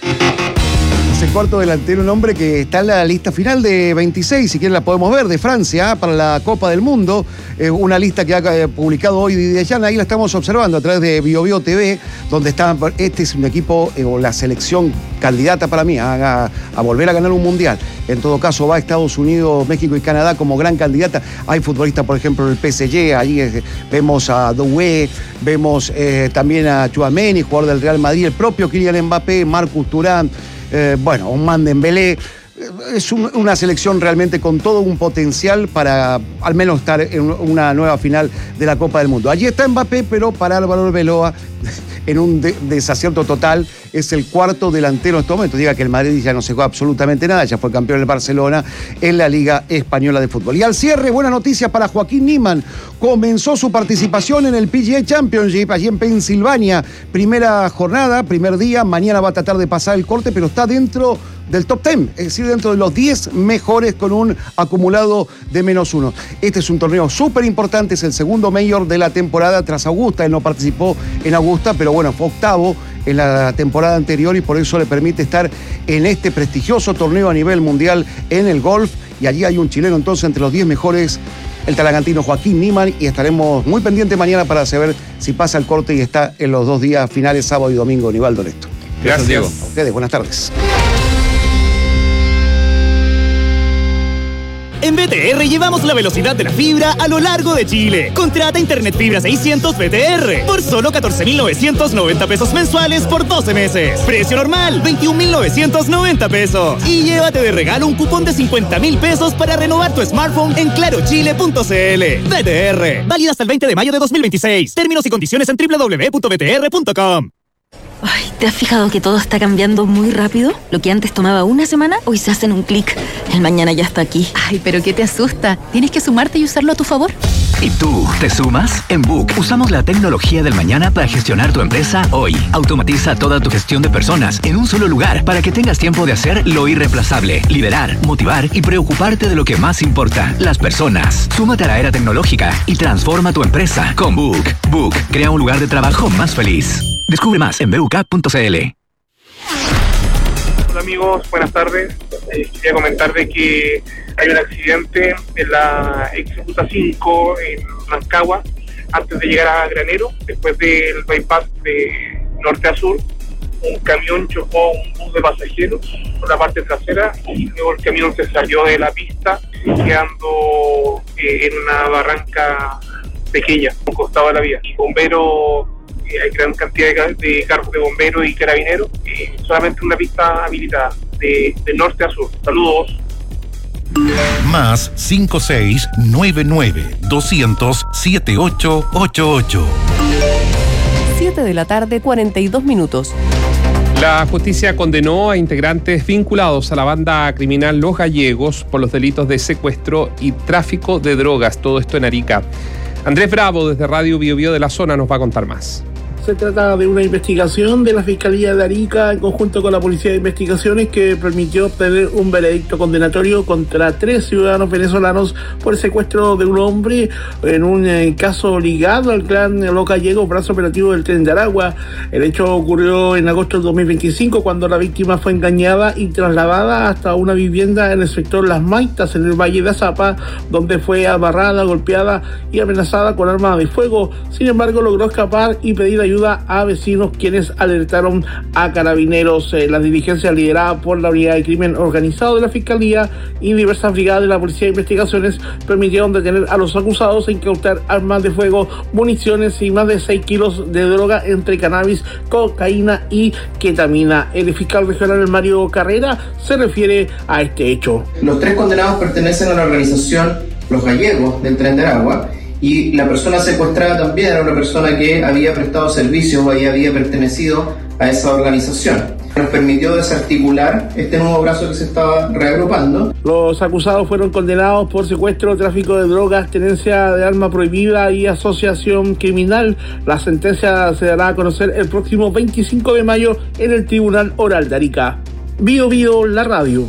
El cuarto delantero, un hombre que está en la lista final de 26, si quieren la podemos ver, de Francia, para la Copa del Mundo. Una lista que ha publicado hoy Didier, ahí la estamos observando a través de Bio TV, donde está. Este es un equipo, o la selección candidata para mí a volver a ganar un mundial. En todo caso, va a Estados Unidos, México y Canadá como gran candidata. Hay futbolistas, por ejemplo, del PSG, ahí vemos a Doué, vemos también a Tchouaméni, jugador del Real Madrid, el propio Kylian Mbappé, Marcus Thuram, Ousmane Dembélé. es una selección realmente con todo un potencial para al menos estar en una nueva final de la Copa del Mundo. Allí está Mbappé, pero para Álvaro Arbeloa, en un desacierto total, es el cuarto delantero en este momento. Diga que el Madrid ya no se juega absolutamente nada, ya fue campeón del Barcelona en la Liga Española de Fútbol. Y al cierre, buena noticia para Joaquín Niemann. Comenzó su participación en el PGA Championship allí en Pensilvania. Primera jornada, primer día, mañana va a tratar de pasar el corte, pero está dentro del top 10, es decir, dentro de los 10 mejores con un acumulado de -1. Este es un torneo súper importante, es el segundo mayor de la temporada tras Augusta. Él no participó en Augusta, pero bueno, fue octavo en la temporada anterior y por eso le permite estar en este prestigioso torneo a nivel mundial en el golf. Y allí hay un chileno entonces entre los 10 mejores, el talagantino Joaquín Niemann, y estaremos muy pendientes mañana para saber si pasa el corte y está en los 2 días finales, sábado y domingo. Nivaldo Néstor. Gracias, Diego. A ustedes, buenas tardes. En BTR llevamos la velocidad de la fibra a lo largo de Chile. Contrata Internet Fibra 600 BTR por solo 14.990 pesos mensuales por 12 meses. Precio normal, 21.990 pesos. Y llévate de regalo un cupón de 50.000 pesos para renovar tu smartphone en clarochile.cl. BTR, válida hasta el 20 de mayo de 2026. Términos y condiciones en www.btr.com. Ay, ¿te has fijado que todo está cambiando muy rápido? Lo que antes tomaba una semana, hoy se hace en un clic. El mañana ya está aquí. Ay, pero ¿qué te asusta? Tienes que sumarte y usarlo a tu favor. ¿Y tú, te sumas? En Book usamos la tecnología del mañana para gestionar tu empresa hoy. Automatiza toda tu gestión de personas en un solo lugar para que tengas tiempo de hacer lo irreemplazable, liderar, motivar y preocuparte de lo que más importa, las personas. Súmate a la era tecnológica y transforma tu empresa con Book. Book crea un lugar de trabajo más feliz. Descubre más en BUK.cl. Hola amigos, buenas tardes. Quería comentar de que hay un accidente en la ex Ruta 5 en Rancagua antes de llegar a Granero, después del bypass de norte a sur. Un camión chocó un bus de pasajeros por la parte trasera y luego el camión se salió de la pista quedando en una barranca pequeña, a un costado de la vía. Y bomberos, hay gran cantidad de carros de bomberos y carabineros, solamente una pista habilitada de norte a sur. Saludos. Más 5699-200-7888. 7 de la tarde, 42 minutos. La justicia condenó a integrantes vinculados a la banda criminal Los Gallegos por los delitos de secuestro y tráfico de drogas. Todo esto en Arica. Andrés Bravo, desde Radio Bio Bio de la zona, nos va a contar más. Se trata de una investigación de la Fiscalía de Arica en conjunto con la Policía de Investigaciones que permitió obtener un veredicto condenatorio contra 3 ciudadanos venezolanos por el secuestro de un hombre en un caso ligado al clan Los Gallegos, brazo operativo del Tren de Aragua. El hecho ocurrió en agosto del 2025 cuando la víctima fue engañada y trasladada hasta una vivienda en el sector Las Maitas, en el Valle de Azapa, donde fue amarrada, golpeada y amenazada con arma de fuego. Sin embargo, logró escapar y pedir ayuda a vecinos, quienes alertaron a carabineros. La diligencia liderada por la Unidad de Crimen Organizado de la Fiscalía y diversas brigadas de la Policía de Investigaciones permitieron detener a los acusados e incautar armas de fuego, municiones y más de 6 kilos de droga entre cannabis, cocaína y ketamina. El fiscal regional Mario Carrera se refiere a este hecho. Los 3 condenados pertenecen a la organización Los Gallegos del Tren de Aragua. Y la persona secuestrada también era una persona que había prestado servicios o había pertenecido a esa organización. Nos permitió desarticular este nuevo brazo que se estaba reagrupando. Los acusados fueron condenados por secuestro, tráfico de drogas, tenencia de arma prohibida y asociación criminal. La sentencia se dará a conocer el próximo 25 de mayo en el Tribunal Oral de Arica. Bio Bio, la radio.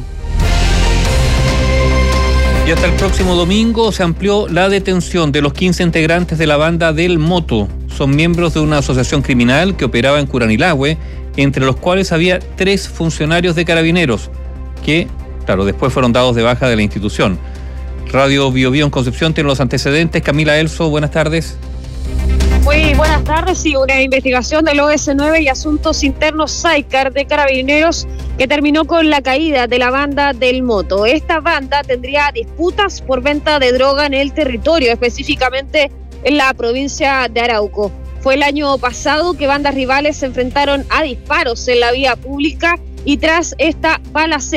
Y hasta el próximo domingo se amplió la detención de los 15 integrantes de la banda del Moto. Son miembros de una asociación criminal que operaba en Curanilahue, entre los cuales había 3 funcionarios de carabineros, que, claro, después fueron dados de baja de la institución. Radio Bio Bio en Concepción tiene los antecedentes. Camila Elso, buenas tardes. Muy buenas tardes. Sí, una investigación del OS9 y Asuntos Internos SAICAR de Carabineros que terminó con la caída de la banda del Moto. Esta banda tendría disputas por venta de droga en el territorio, específicamente en la provincia de Arauco. Fue el año pasado que bandas rivales se enfrentaron a disparos en la vía pública y tras esta balacera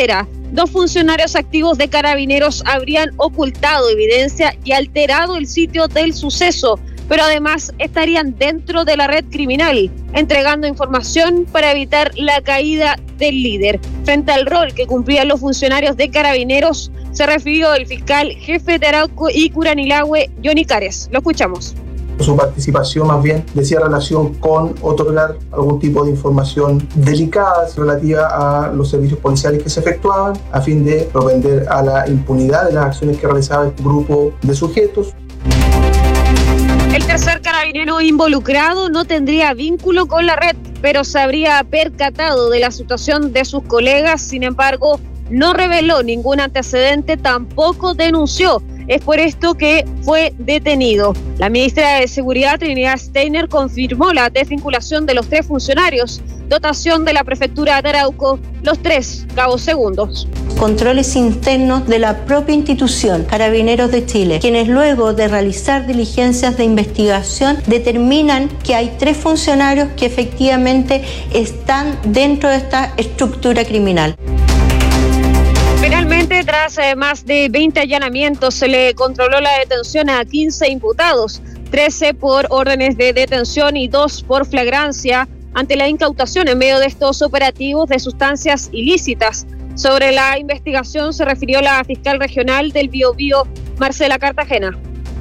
2 funcionarios activos de Carabineros habrían ocultado evidencia y alterado el sitio del suceso, pero además estarían dentro de la red criminal, entregando información para evitar la caída del líder. Frente al rol que cumplían los funcionarios de Carabineros, se refirió el fiscal jefe de Arauco y Curanilahue, Johnny Cares. Lo escuchamos. Su participación más bien decía relación con otorgar algún tipo de información delicada relativa a los servicios policiales que se efectuaban a fin de propender a la impunidad de las acciones que realizaba este grupo de sujetos. El tercer carabinero involucrado no tendría vínculo con la red, pero se habría percatado de la situación de sus colegas. Sin embargo, no reveló ningún antecedente, tampoco denunció. Es por esto que fue detenido. La ministra de Seguridad, Trinidad Steiner, confirmó la desvinculación de los 3 funcionarios. Dotación de la prefectura de Arauco, los 3 cabos segundos. Controles internos de la propia institución, Carabineros de Chile, quienes luego de realizar diligencias de investigación determinan que hay 3 funcionarios que efectivamente están dentro de esta estructura criminal. Finalmente, tras más de 20 allanamientos, se le controló la detención a 15 imputados, 13 por órdenes de detención y 2 por flagrancia, ante la incautación en medio de estos operativos de sustancias ilícitas. Sobre la investigación se refirió la fiscal regional del Biobío, Marcela Cartagena.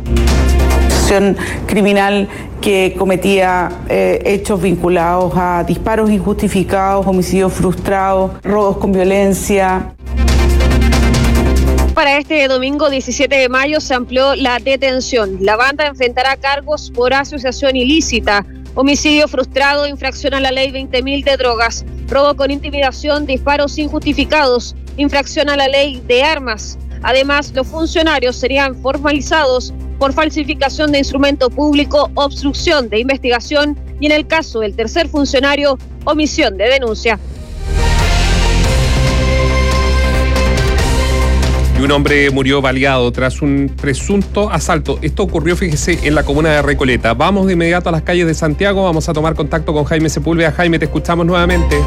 Criminal que cometía hechos vinculados a disparos injustificados, homicidios frustrados, robos con violencia. Para este domingo 17 de mayo se amplió la detención. La banda enfrentará cargos por asociación ilícita, homicidio frustrado, infracción a la ley 20.000 de drogas, robo con intimidación, disparos injustificados, infracción a la ley de armas. Además, los funcionarios serían formalizados por falsificación de instrumento público, obstrucción de investigación y, en el caso del tercer funcionario, omisión de denuncia. Y un hombre murió baleado tras un presunto asalto. Esto ocurrió, fíjese, en la comuna de Recoleta. Vamos de inmediato a las calles de Santiago. Vamos a tomar contacto con Jaime Sepúlveda. Jaime, te escuchamos nuevamente.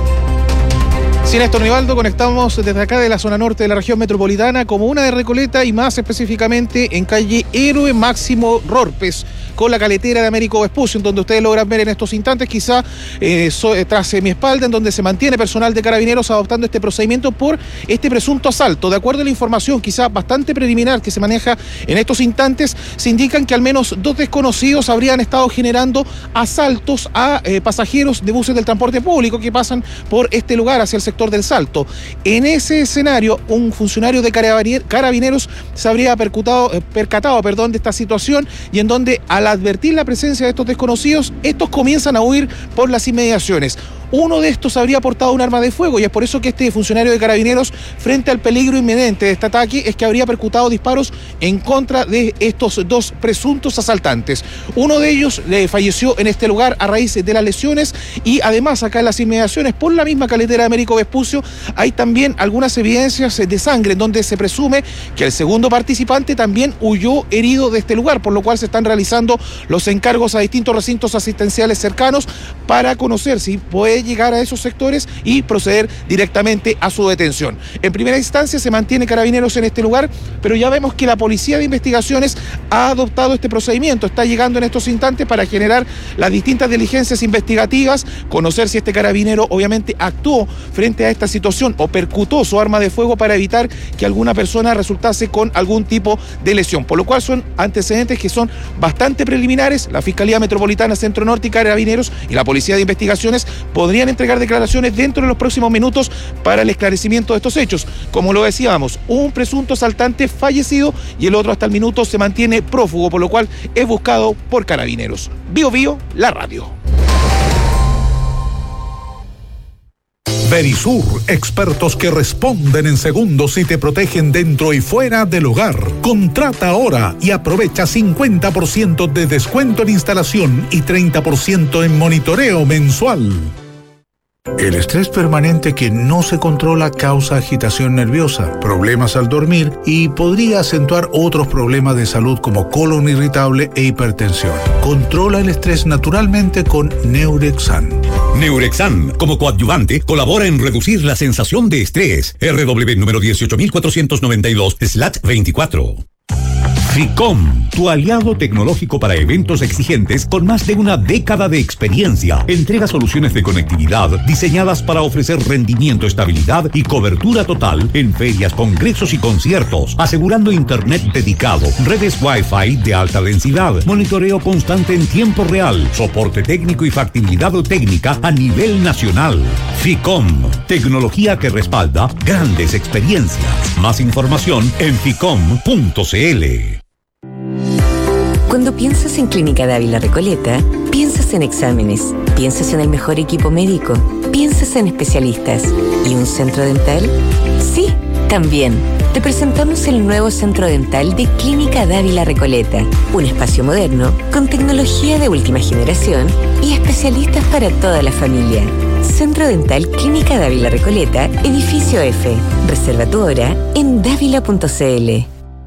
Sí, Néstor Nivaldo, conectamos desde acá de la zona norte de la región metropolitana, comuna de Recoleta y más específicamente en calle Héroe Máximo Rorpes, con la caletera de Américo Vespucio, en donde ustedes logran ver en estos instantes, quizá tras mi espalda, en donde se mantiene personal de Carabineros adoptando este procedimiento por este presunto asalto. De acuerdo a la información, quizá bastante preliminar, que se maneja en estos instantes, se indican que al menos 2 desconocidos habrían estado generando asaltos a pasajeros de buses del transporte público que pasan por este lugar hacia el sector del Salto. En ese escenario, un funcionario de Carabineros se habría percatado de esta situación, y en donde al advertir la presencia de estos desconocidos, estos comienzan a huir por las inmediaciones. Uno de estos habría portado un arma de fuego, y es por eso que este funcionario de Carabineros, frente al peligro inminente de este ataque, es que habría percutado disparos en contra de estos 2 presuntos asaltantes. Uno de ellos falleció en este lugar a raíz de las lesiones, y además acá en las inmediaciones, por la misma caletera de Américo Vespucio, hay también algunas evidencias de sangre, en donde se presume que el segundo participante también huyó herido de este lugar, por lo cual se están realizando los encargos a distintos recintos asistenciales cercanos para conocer si puede llegar a esos sectores y proceder directamente a su detención. En primera instancia se mantiene Carabineros en este lugar, pero ya vemos que la Policía de Investigaciones ha adoptado este procedimiento, está llegando en estos instantes para generar las distintas diligencias investigativas, conocer si este carabinero obviamente actuó frente a esta situación o percutó su arma de fuego para evitar que alguna persona resultase con algún tipo de lesión, por lo cual son antecedentes que son bastante preliminares. La Fiscalía Metropolitana Centro Norte y Carabineros y la Policía de Investigaciones podrían entregar declaraciones dentro de los próximos minutos para el esclarecimiento de estos hechos. Como lo decíamos, un presunto asaltante fallecido y el otro hasta el minuto se mantiene prófugo, por lo cual es buscado por Carabineros. Bio Bio, la radio. Verisur, expertos que responden en segundos y te protegen dentro y fuera del hogar. Contrata ahora y aprovecha 50% de descuento en instalación y 30% en monitoreo mensual. El estrés permanente que no se controla causa agitación nerviosa, problemas al dormir y podría acentuar otros problemas de salud como colon irritable e hipertensión. Controla el estrés naturalmente con Neurexan. Neurexan, como coadyuvante, colabora en reducir la sensación de estrés. RW número 18492/24. FICOM, tu aliado tecnológico para eventos exigentes con más de una década de experiencia. Entrega soluciones de conectividad diseñadas para ofrecer rendimiento, estabilidad y cobertura total en ferias, congresos y conciertos, asegurando internet dedicado, redes Wi-Fi de alta densidad, monitoreo constante en tiempo real, soporte técnico y factibilidad técnica a nivel nacional. FICOM, tecnología que respalda grandes experiencias. Más información en ficom.cl. Cuando piensas en Clínica Dávila Recoleta, piensas en exámenes, piensas en el mejor equipo médico, piensas en especialistas. ¿Y un centro dental? Sí, también. Te presentamos el nuevo centro dental de Clínica Dávila Recoleta, un espacio moderno con tecnología de última generación y especialistas para toda la familia. Centro Dental Clínica Dávila Recoleta, edificio F. Reserva tu hora en davila.cl.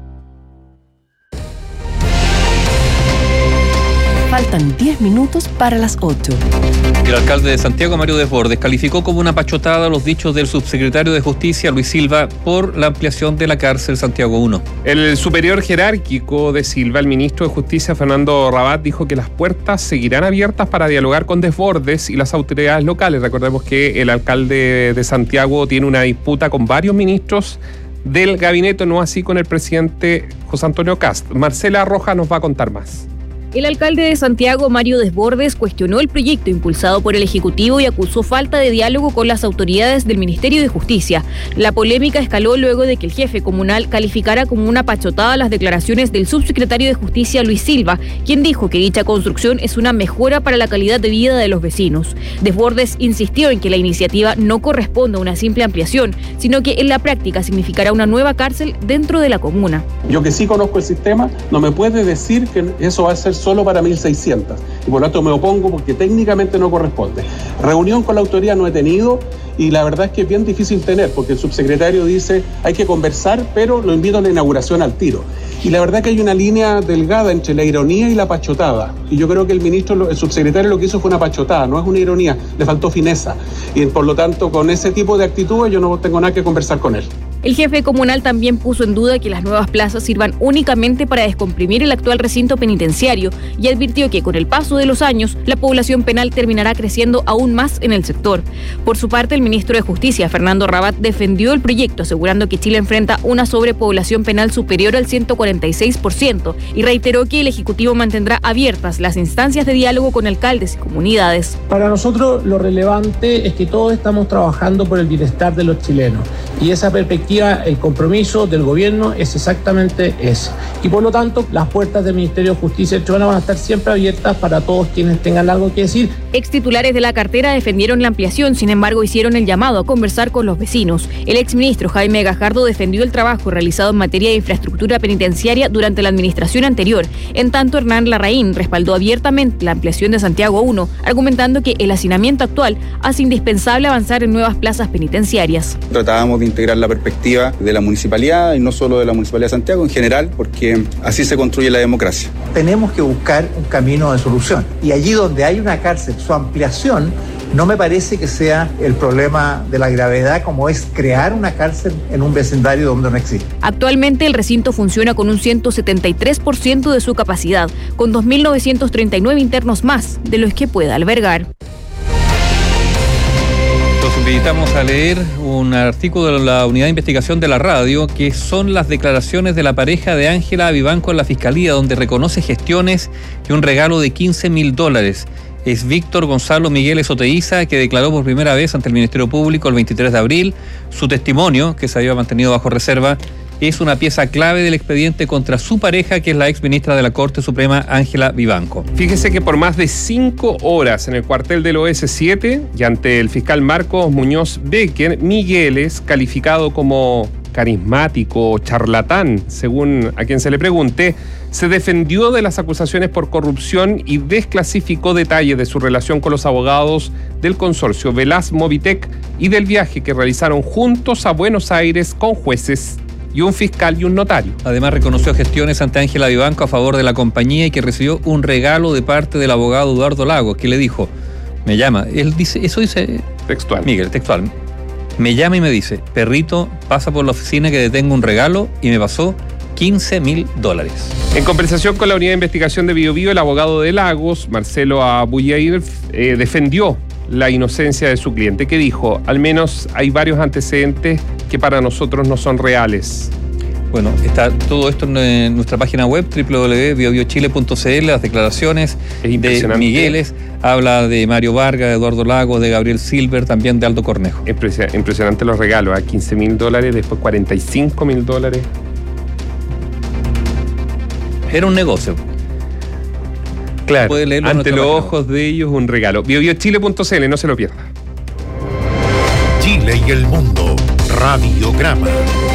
Faltan 10 minutos para las 8. El alcalde de Santiago, Mario Desbordes, calificó como una pachotada los dichos del subsecretario de Justicia, Luis Silva, por la ampliación de la cárcel Santiago 1. El superior jerárquico de Silva, el ministro de Justicia, Fernando Rabat, dijo que las puertas seguirán abiertas para dialogar con Desbordes y las autoridades locales. Recordemos que el alcalde de Santiago tiene una disputa con varios ministros del gabinete, no así con el presidente José Antonio Kast. Marcela Roja nos va a contar más. El alcalde de Santiago, Mario Desbordes, cuestionó el proyecto impulsado por el Ejecutivo y acusó falta de diálogo con las autoridades del Ministerio de Justicia. La polémica escaló luego de que el jefe comunal calificara como una pachotada las declaraciones del subsecretario de Justicia, Luis Silva, quien dijo que dicha construcción es una mejora para la calidad de vida de los vecinos. Desbordes insistió en que la iniciativa no corresponde a una simple ampliación, sino que en la práctica significará una nueva cárcel dentro de la comuna. Yo que sí conozco el sistema, no me puede decir que eso va a ser solo para 1.600 y por lo tanto me opongo porque técnicamente no corresponde. Reunión con la autoridad no he tenido y la verdad es que es bien difícil tener porque el subsecretario dice hay que conversar, pero lo invito a la inauguración al tiro. Y la verdad que hay una línea delgada entre la ironía y la pachotada. Y yo creo que el subsecretario lo que hizo fue una pachotada, no es una ironía, le faltó fineza. Y por lo tanto, con ese tipo de actitudes yo no tengo nada que conversar con él. El jefe comunal también puso en duda que las nuevas plazas sirvan únicamente para descomprimir el actual recinto penitenciario y advirtió que con el paso de los años la población penal terminará creciendo aún más en el sector. Por su parte, el ministro de Justicia, Fernando Rabat, defendió el proyecto asegurando que Chile enfrenta una sobrepoblación penal superior al 146% y reiteró que el Ejecutivo mantendrá abiertas las instancias de diálogo con alcaldes y comunidades. Para nosotros lo relevante es que todos estamos trabajando por el bienestar de los chilenos y esa perspectiva, el compromiso del gobierno es exactamente ese. Y por lo tanto, las puertas del Ministerio de Justicia van a estar siempre abiertas para todos quienes tengan algo que decir. Ex titulares de la cartera defendieron la ampliación, sin embargo, hicieron el llamado a conversar con los vecinos. El exministro Jaime Gajardo defendió el trabajo realizado en materia de infraestructura penitenciaria durante la administración anterior. En tanto, Hernán Larraín respaldó abiertamente la ampliación de Santiago 1, argumentando que el hacinamiento actual hace indispensable avanzar en nuevas plazas penitenciarias. Tratábamos de integrar la perspectiva de la municipalidad y no solo de la Municipalidad de Santiago en general, porque así se construye la democracia. Tenemos que buscar un camino de solución y allí donde hay una cárcel, su ampliación no me parece que sea el problema de la gravedad como es crear una cárcel en un vecindario donde no existe. Actualmente el recinto funciona con un 173% de su capacidad, con 2.939 internos más de los que pueda albergar. Los invitamos a leer un artículo de la unidad de investigación de la radio, que son las declaraciones de la pareja de Ángela Vivanco en la Fiscalía, donde reconoce gestiones y un regalo de $15.000. Es Víctor Gonzalo Miguel Esoteiza, que declaró por primera vez ante el Ministerio Público el 23 de abril. Su testimonio, que se había mantenido bajo reserva, es una pieza clave del expediente contra su pareja, que es la exministra de la Corte Suprema, Ángela Vivanco. Fíjese que por más de 5 horas en el cuartel del OS7 y ante el fiscal Marcos Muñoz Becker, Miguel es calificado como carismático, charlatán, según a quien se le pregunte, se defendió de las acusaciones por corrupción y desclasificó detalles de su relación con los abogados del consorcio Velaz Movitec y del viaje que realizaron juntos a Buenos Aires con jueces y un fiscal y un notario. Además reconoció gestiones ante Ángela Vivanco a favor de la compañía y que recibió un regalo de parte del abogado Eduardo Lagos, que le dijo, me llama, él dice, eso dice textual. Miguel, textual. Me llama y me dice, perrito, pasa por la oficina que te tengo un regalo, y me pasó $15.000. En conversación con la Unidad de Investigación de Biobío, el abogado de Lagos, Marcelo Abuyair, defendió la inocencia de su cliente, que dijo, al menos hay varios antecedentes que para nosotros no son reales. Bueno, está todo esto en nuestra página web, www.biobiochile.cl, las declaraciones de Migueles, habla de Mario Vargas, de Eduardo Lagos, de Gabriel Silver, también de Aldo Cornejo. Impresionante los regalos, $15.000, después $45.000. Era un negocio. Claro, ante los ojos de ellos un regalo. biobiochile.cl, no se lo pierda. Chile y el mundo, Radiograma.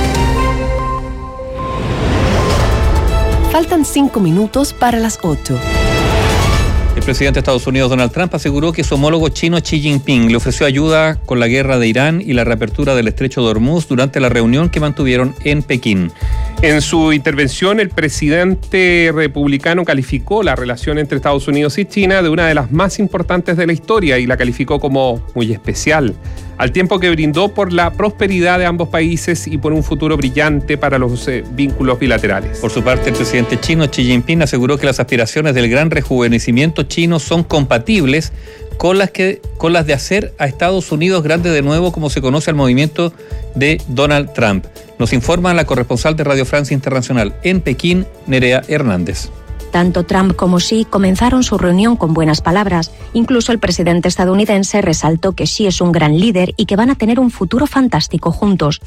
Faltan 5 minutos para las 8. El presidente de Estados Unidos, Donald Trump, aseguró que su homólogo chino Xi Jinping le ofreció ayuda con la guerra de Irán y la reapertura del estrecho de Hormuz durante la reunión que mantuvieron en Pekín. En su intervención, el presidente republicano calificó la relación entre Estados Unidos y China de una de las más importantes de la historia y la calificó como muy especial, al tiempo que brindó por la prosperidad de ambos países y por un futuro brillante para los vínculos bilaterales. Por su parte, el presidente chino Xi Jinping aseguró que las aspiraciones del gran rejuvenecimiento chino son compatibles con las de hacer a Estados Unidos grande de nuevo, como se conoce al movimiento de Donald Trump. Nos informa la corresponsal de Radio Francia Internacional en Pekín, Nerea Hernández. Tanto Trump como Xi comenzaron su reunión con buenas palabras. Incluso el presidente estadounidense resaltó que Xi es un gran líder y que van a tener un futuro fantástico juntos.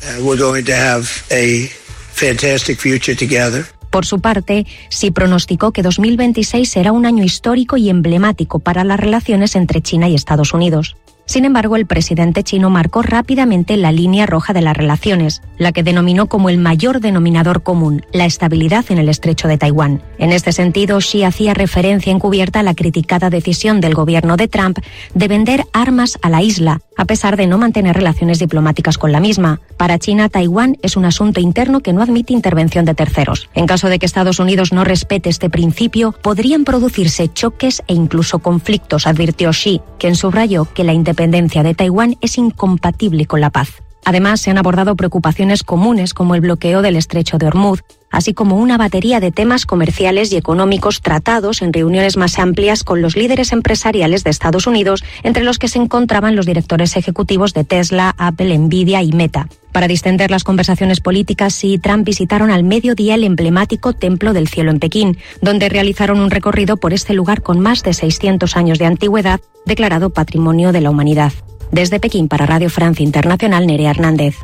Por su parte, Xi pronosticó que 2026 será un año histórico y emblemático para las relaciones entre China y Estados Unidos. Sin embargo, el presidente chino marcó rápidamente la línea roja de las relaciones, la que denominó como el mayor denominador común, la estabilidad en el estrecho de Taiwán. En este sentido, Xi hacía referencia encubierta a la criticada decisión del gobierno de Trump de vender armas a la isla, a pesar de no mantener relaciones diplomáticas con la misma. Para China, Taiwán es un asunto interno que no admite intervención de terceros. En caso de que Estados Unidos no respete este principio, podrían producirse choques e incluso conflictos, advirtió Xi, quien subrayó que la independencia de Taiwán es incompatible con la paz. Además, se han abordado preocupaciones comunes como el bloqueo del estrecho de Hormuz, así como una batería de temas comerciales y económicos tratados en reuniones más amplias con los líderes empresariales de Estados Unidos, entre los que se encontraban los directores ejecutivos de Tesla, Apple, Nvidia y Meta. Para distender las conversaciones políticas, Xi y Trump visitaron al mediodía el emblemático Templo del Cielo en Pekín, donde realizaron un recorrido por este lugar con más de 600 años de antigüedad, declarado Patrimonio de la Humanidad. Desde Pekín para Radio Francia Internacional, Nerea Hernández.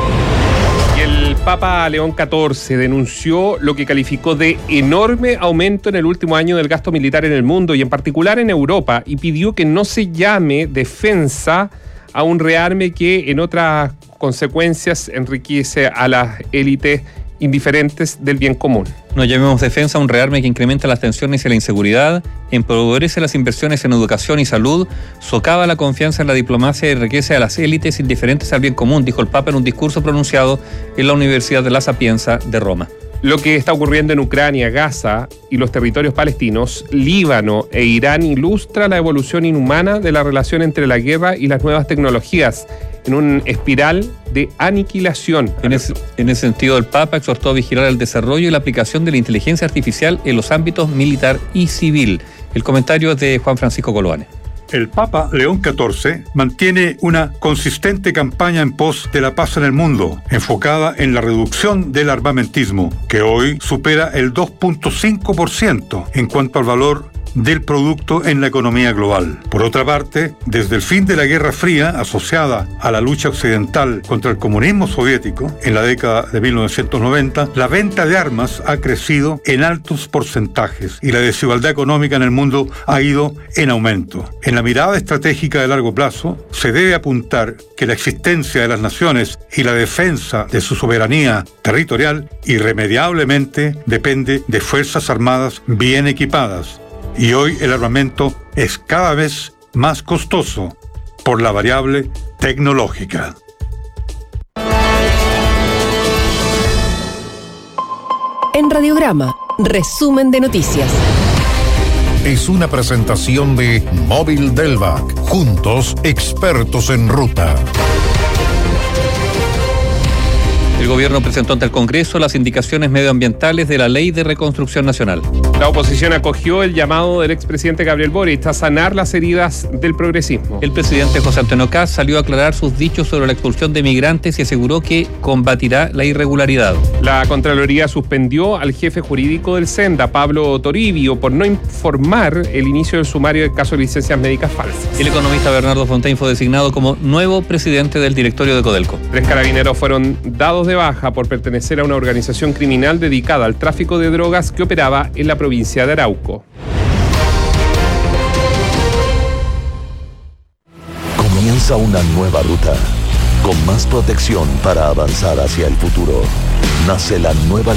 Y el Papa León XIV denunció lo que calificó de enorme aumento en el último año del gasto militar en el mundo y en particular en Europa, y pidió que no se llame defensa a un rearme que en otras consecuencias enriquece a las élites indiferentes del bien común. No llamemos defensa a un rearme que incrementa las tensiones y la inseguridad, empobrece las inversiones en educación y salud, socava la confianza en la diplomacia y enriquece a las élites indiferentes al bien común, dijo el Papa en un discurso pronunciado en la Universidad de La Sapienza de Roma. Lo que está ocurriendo en Ucrania, Gaza y los territorios palestinos, Líbano e Irán ilustra la evolución inhumana de la relación entre la guerra y las nuevas tecnologías, en un espiral de aniquilación. En ese sentido, el Papa exhortó a vigilar el desarrollo y la aplicación de la inteligencia artificial en los ámbitos militar y civil. El comentario es de Juan Francisco Coloane. El Papa León XIV mantiene una consistente campaña en pos de la paz en el mundo, enfocada en la reducción del armamentismo, que hoy supera el 2.5% en cuanto al valor del producto en la economía global. Por otra parte, desde el fin de la Guerra Fría, asociada a la lucha occidental contra el comunismo soviético, en la década de 1990, la venta de armas ha crecido en altos porcentajes y la desigualdad económica en el mundo ha ido en aumento. En la mirada estratégica de largo plazo, se debe apuntar que la existencia de las naciones y la defensa de su soberanía territorial irremediablemente depende de fuerzas armadas bien equipadas. Y hoy el armamento es cada vez más costoso por la variable tecnológica. En Radiograma, resumen de noticias. Es una presentación de Móvil Delvac. Juntos, expertos en ruta. El gobierno presentó ante el Congreso las indicaciones medioambientales de la Ley de Reconstrucción Nacional. La oposición acogió el llamado del expresidente Gabriel Boric a sanar las heridas del progresismo. El presidente José Antonio Kast salió a aclarar sus dichos sobre la expulsión de migrantes y aseguró que combatirá la irregularidad. La Contraloría suspendió al jefe jurídico del Senda, Pablo Toribio, por no informar el inicio del sumario del caso de licencias médicas falsas. El economista Bernardo Fontaine fue designado como nuevo presidente del directorio de Codelco. 3 carabineros fueron dados de baja por pertenecer a una organización criminal dedicada al tráfico de drogas que operaba en la provincia de Arauco. Comienza una nueva ruta, con más protección para avanzar hacia el futuro. Nace la nueva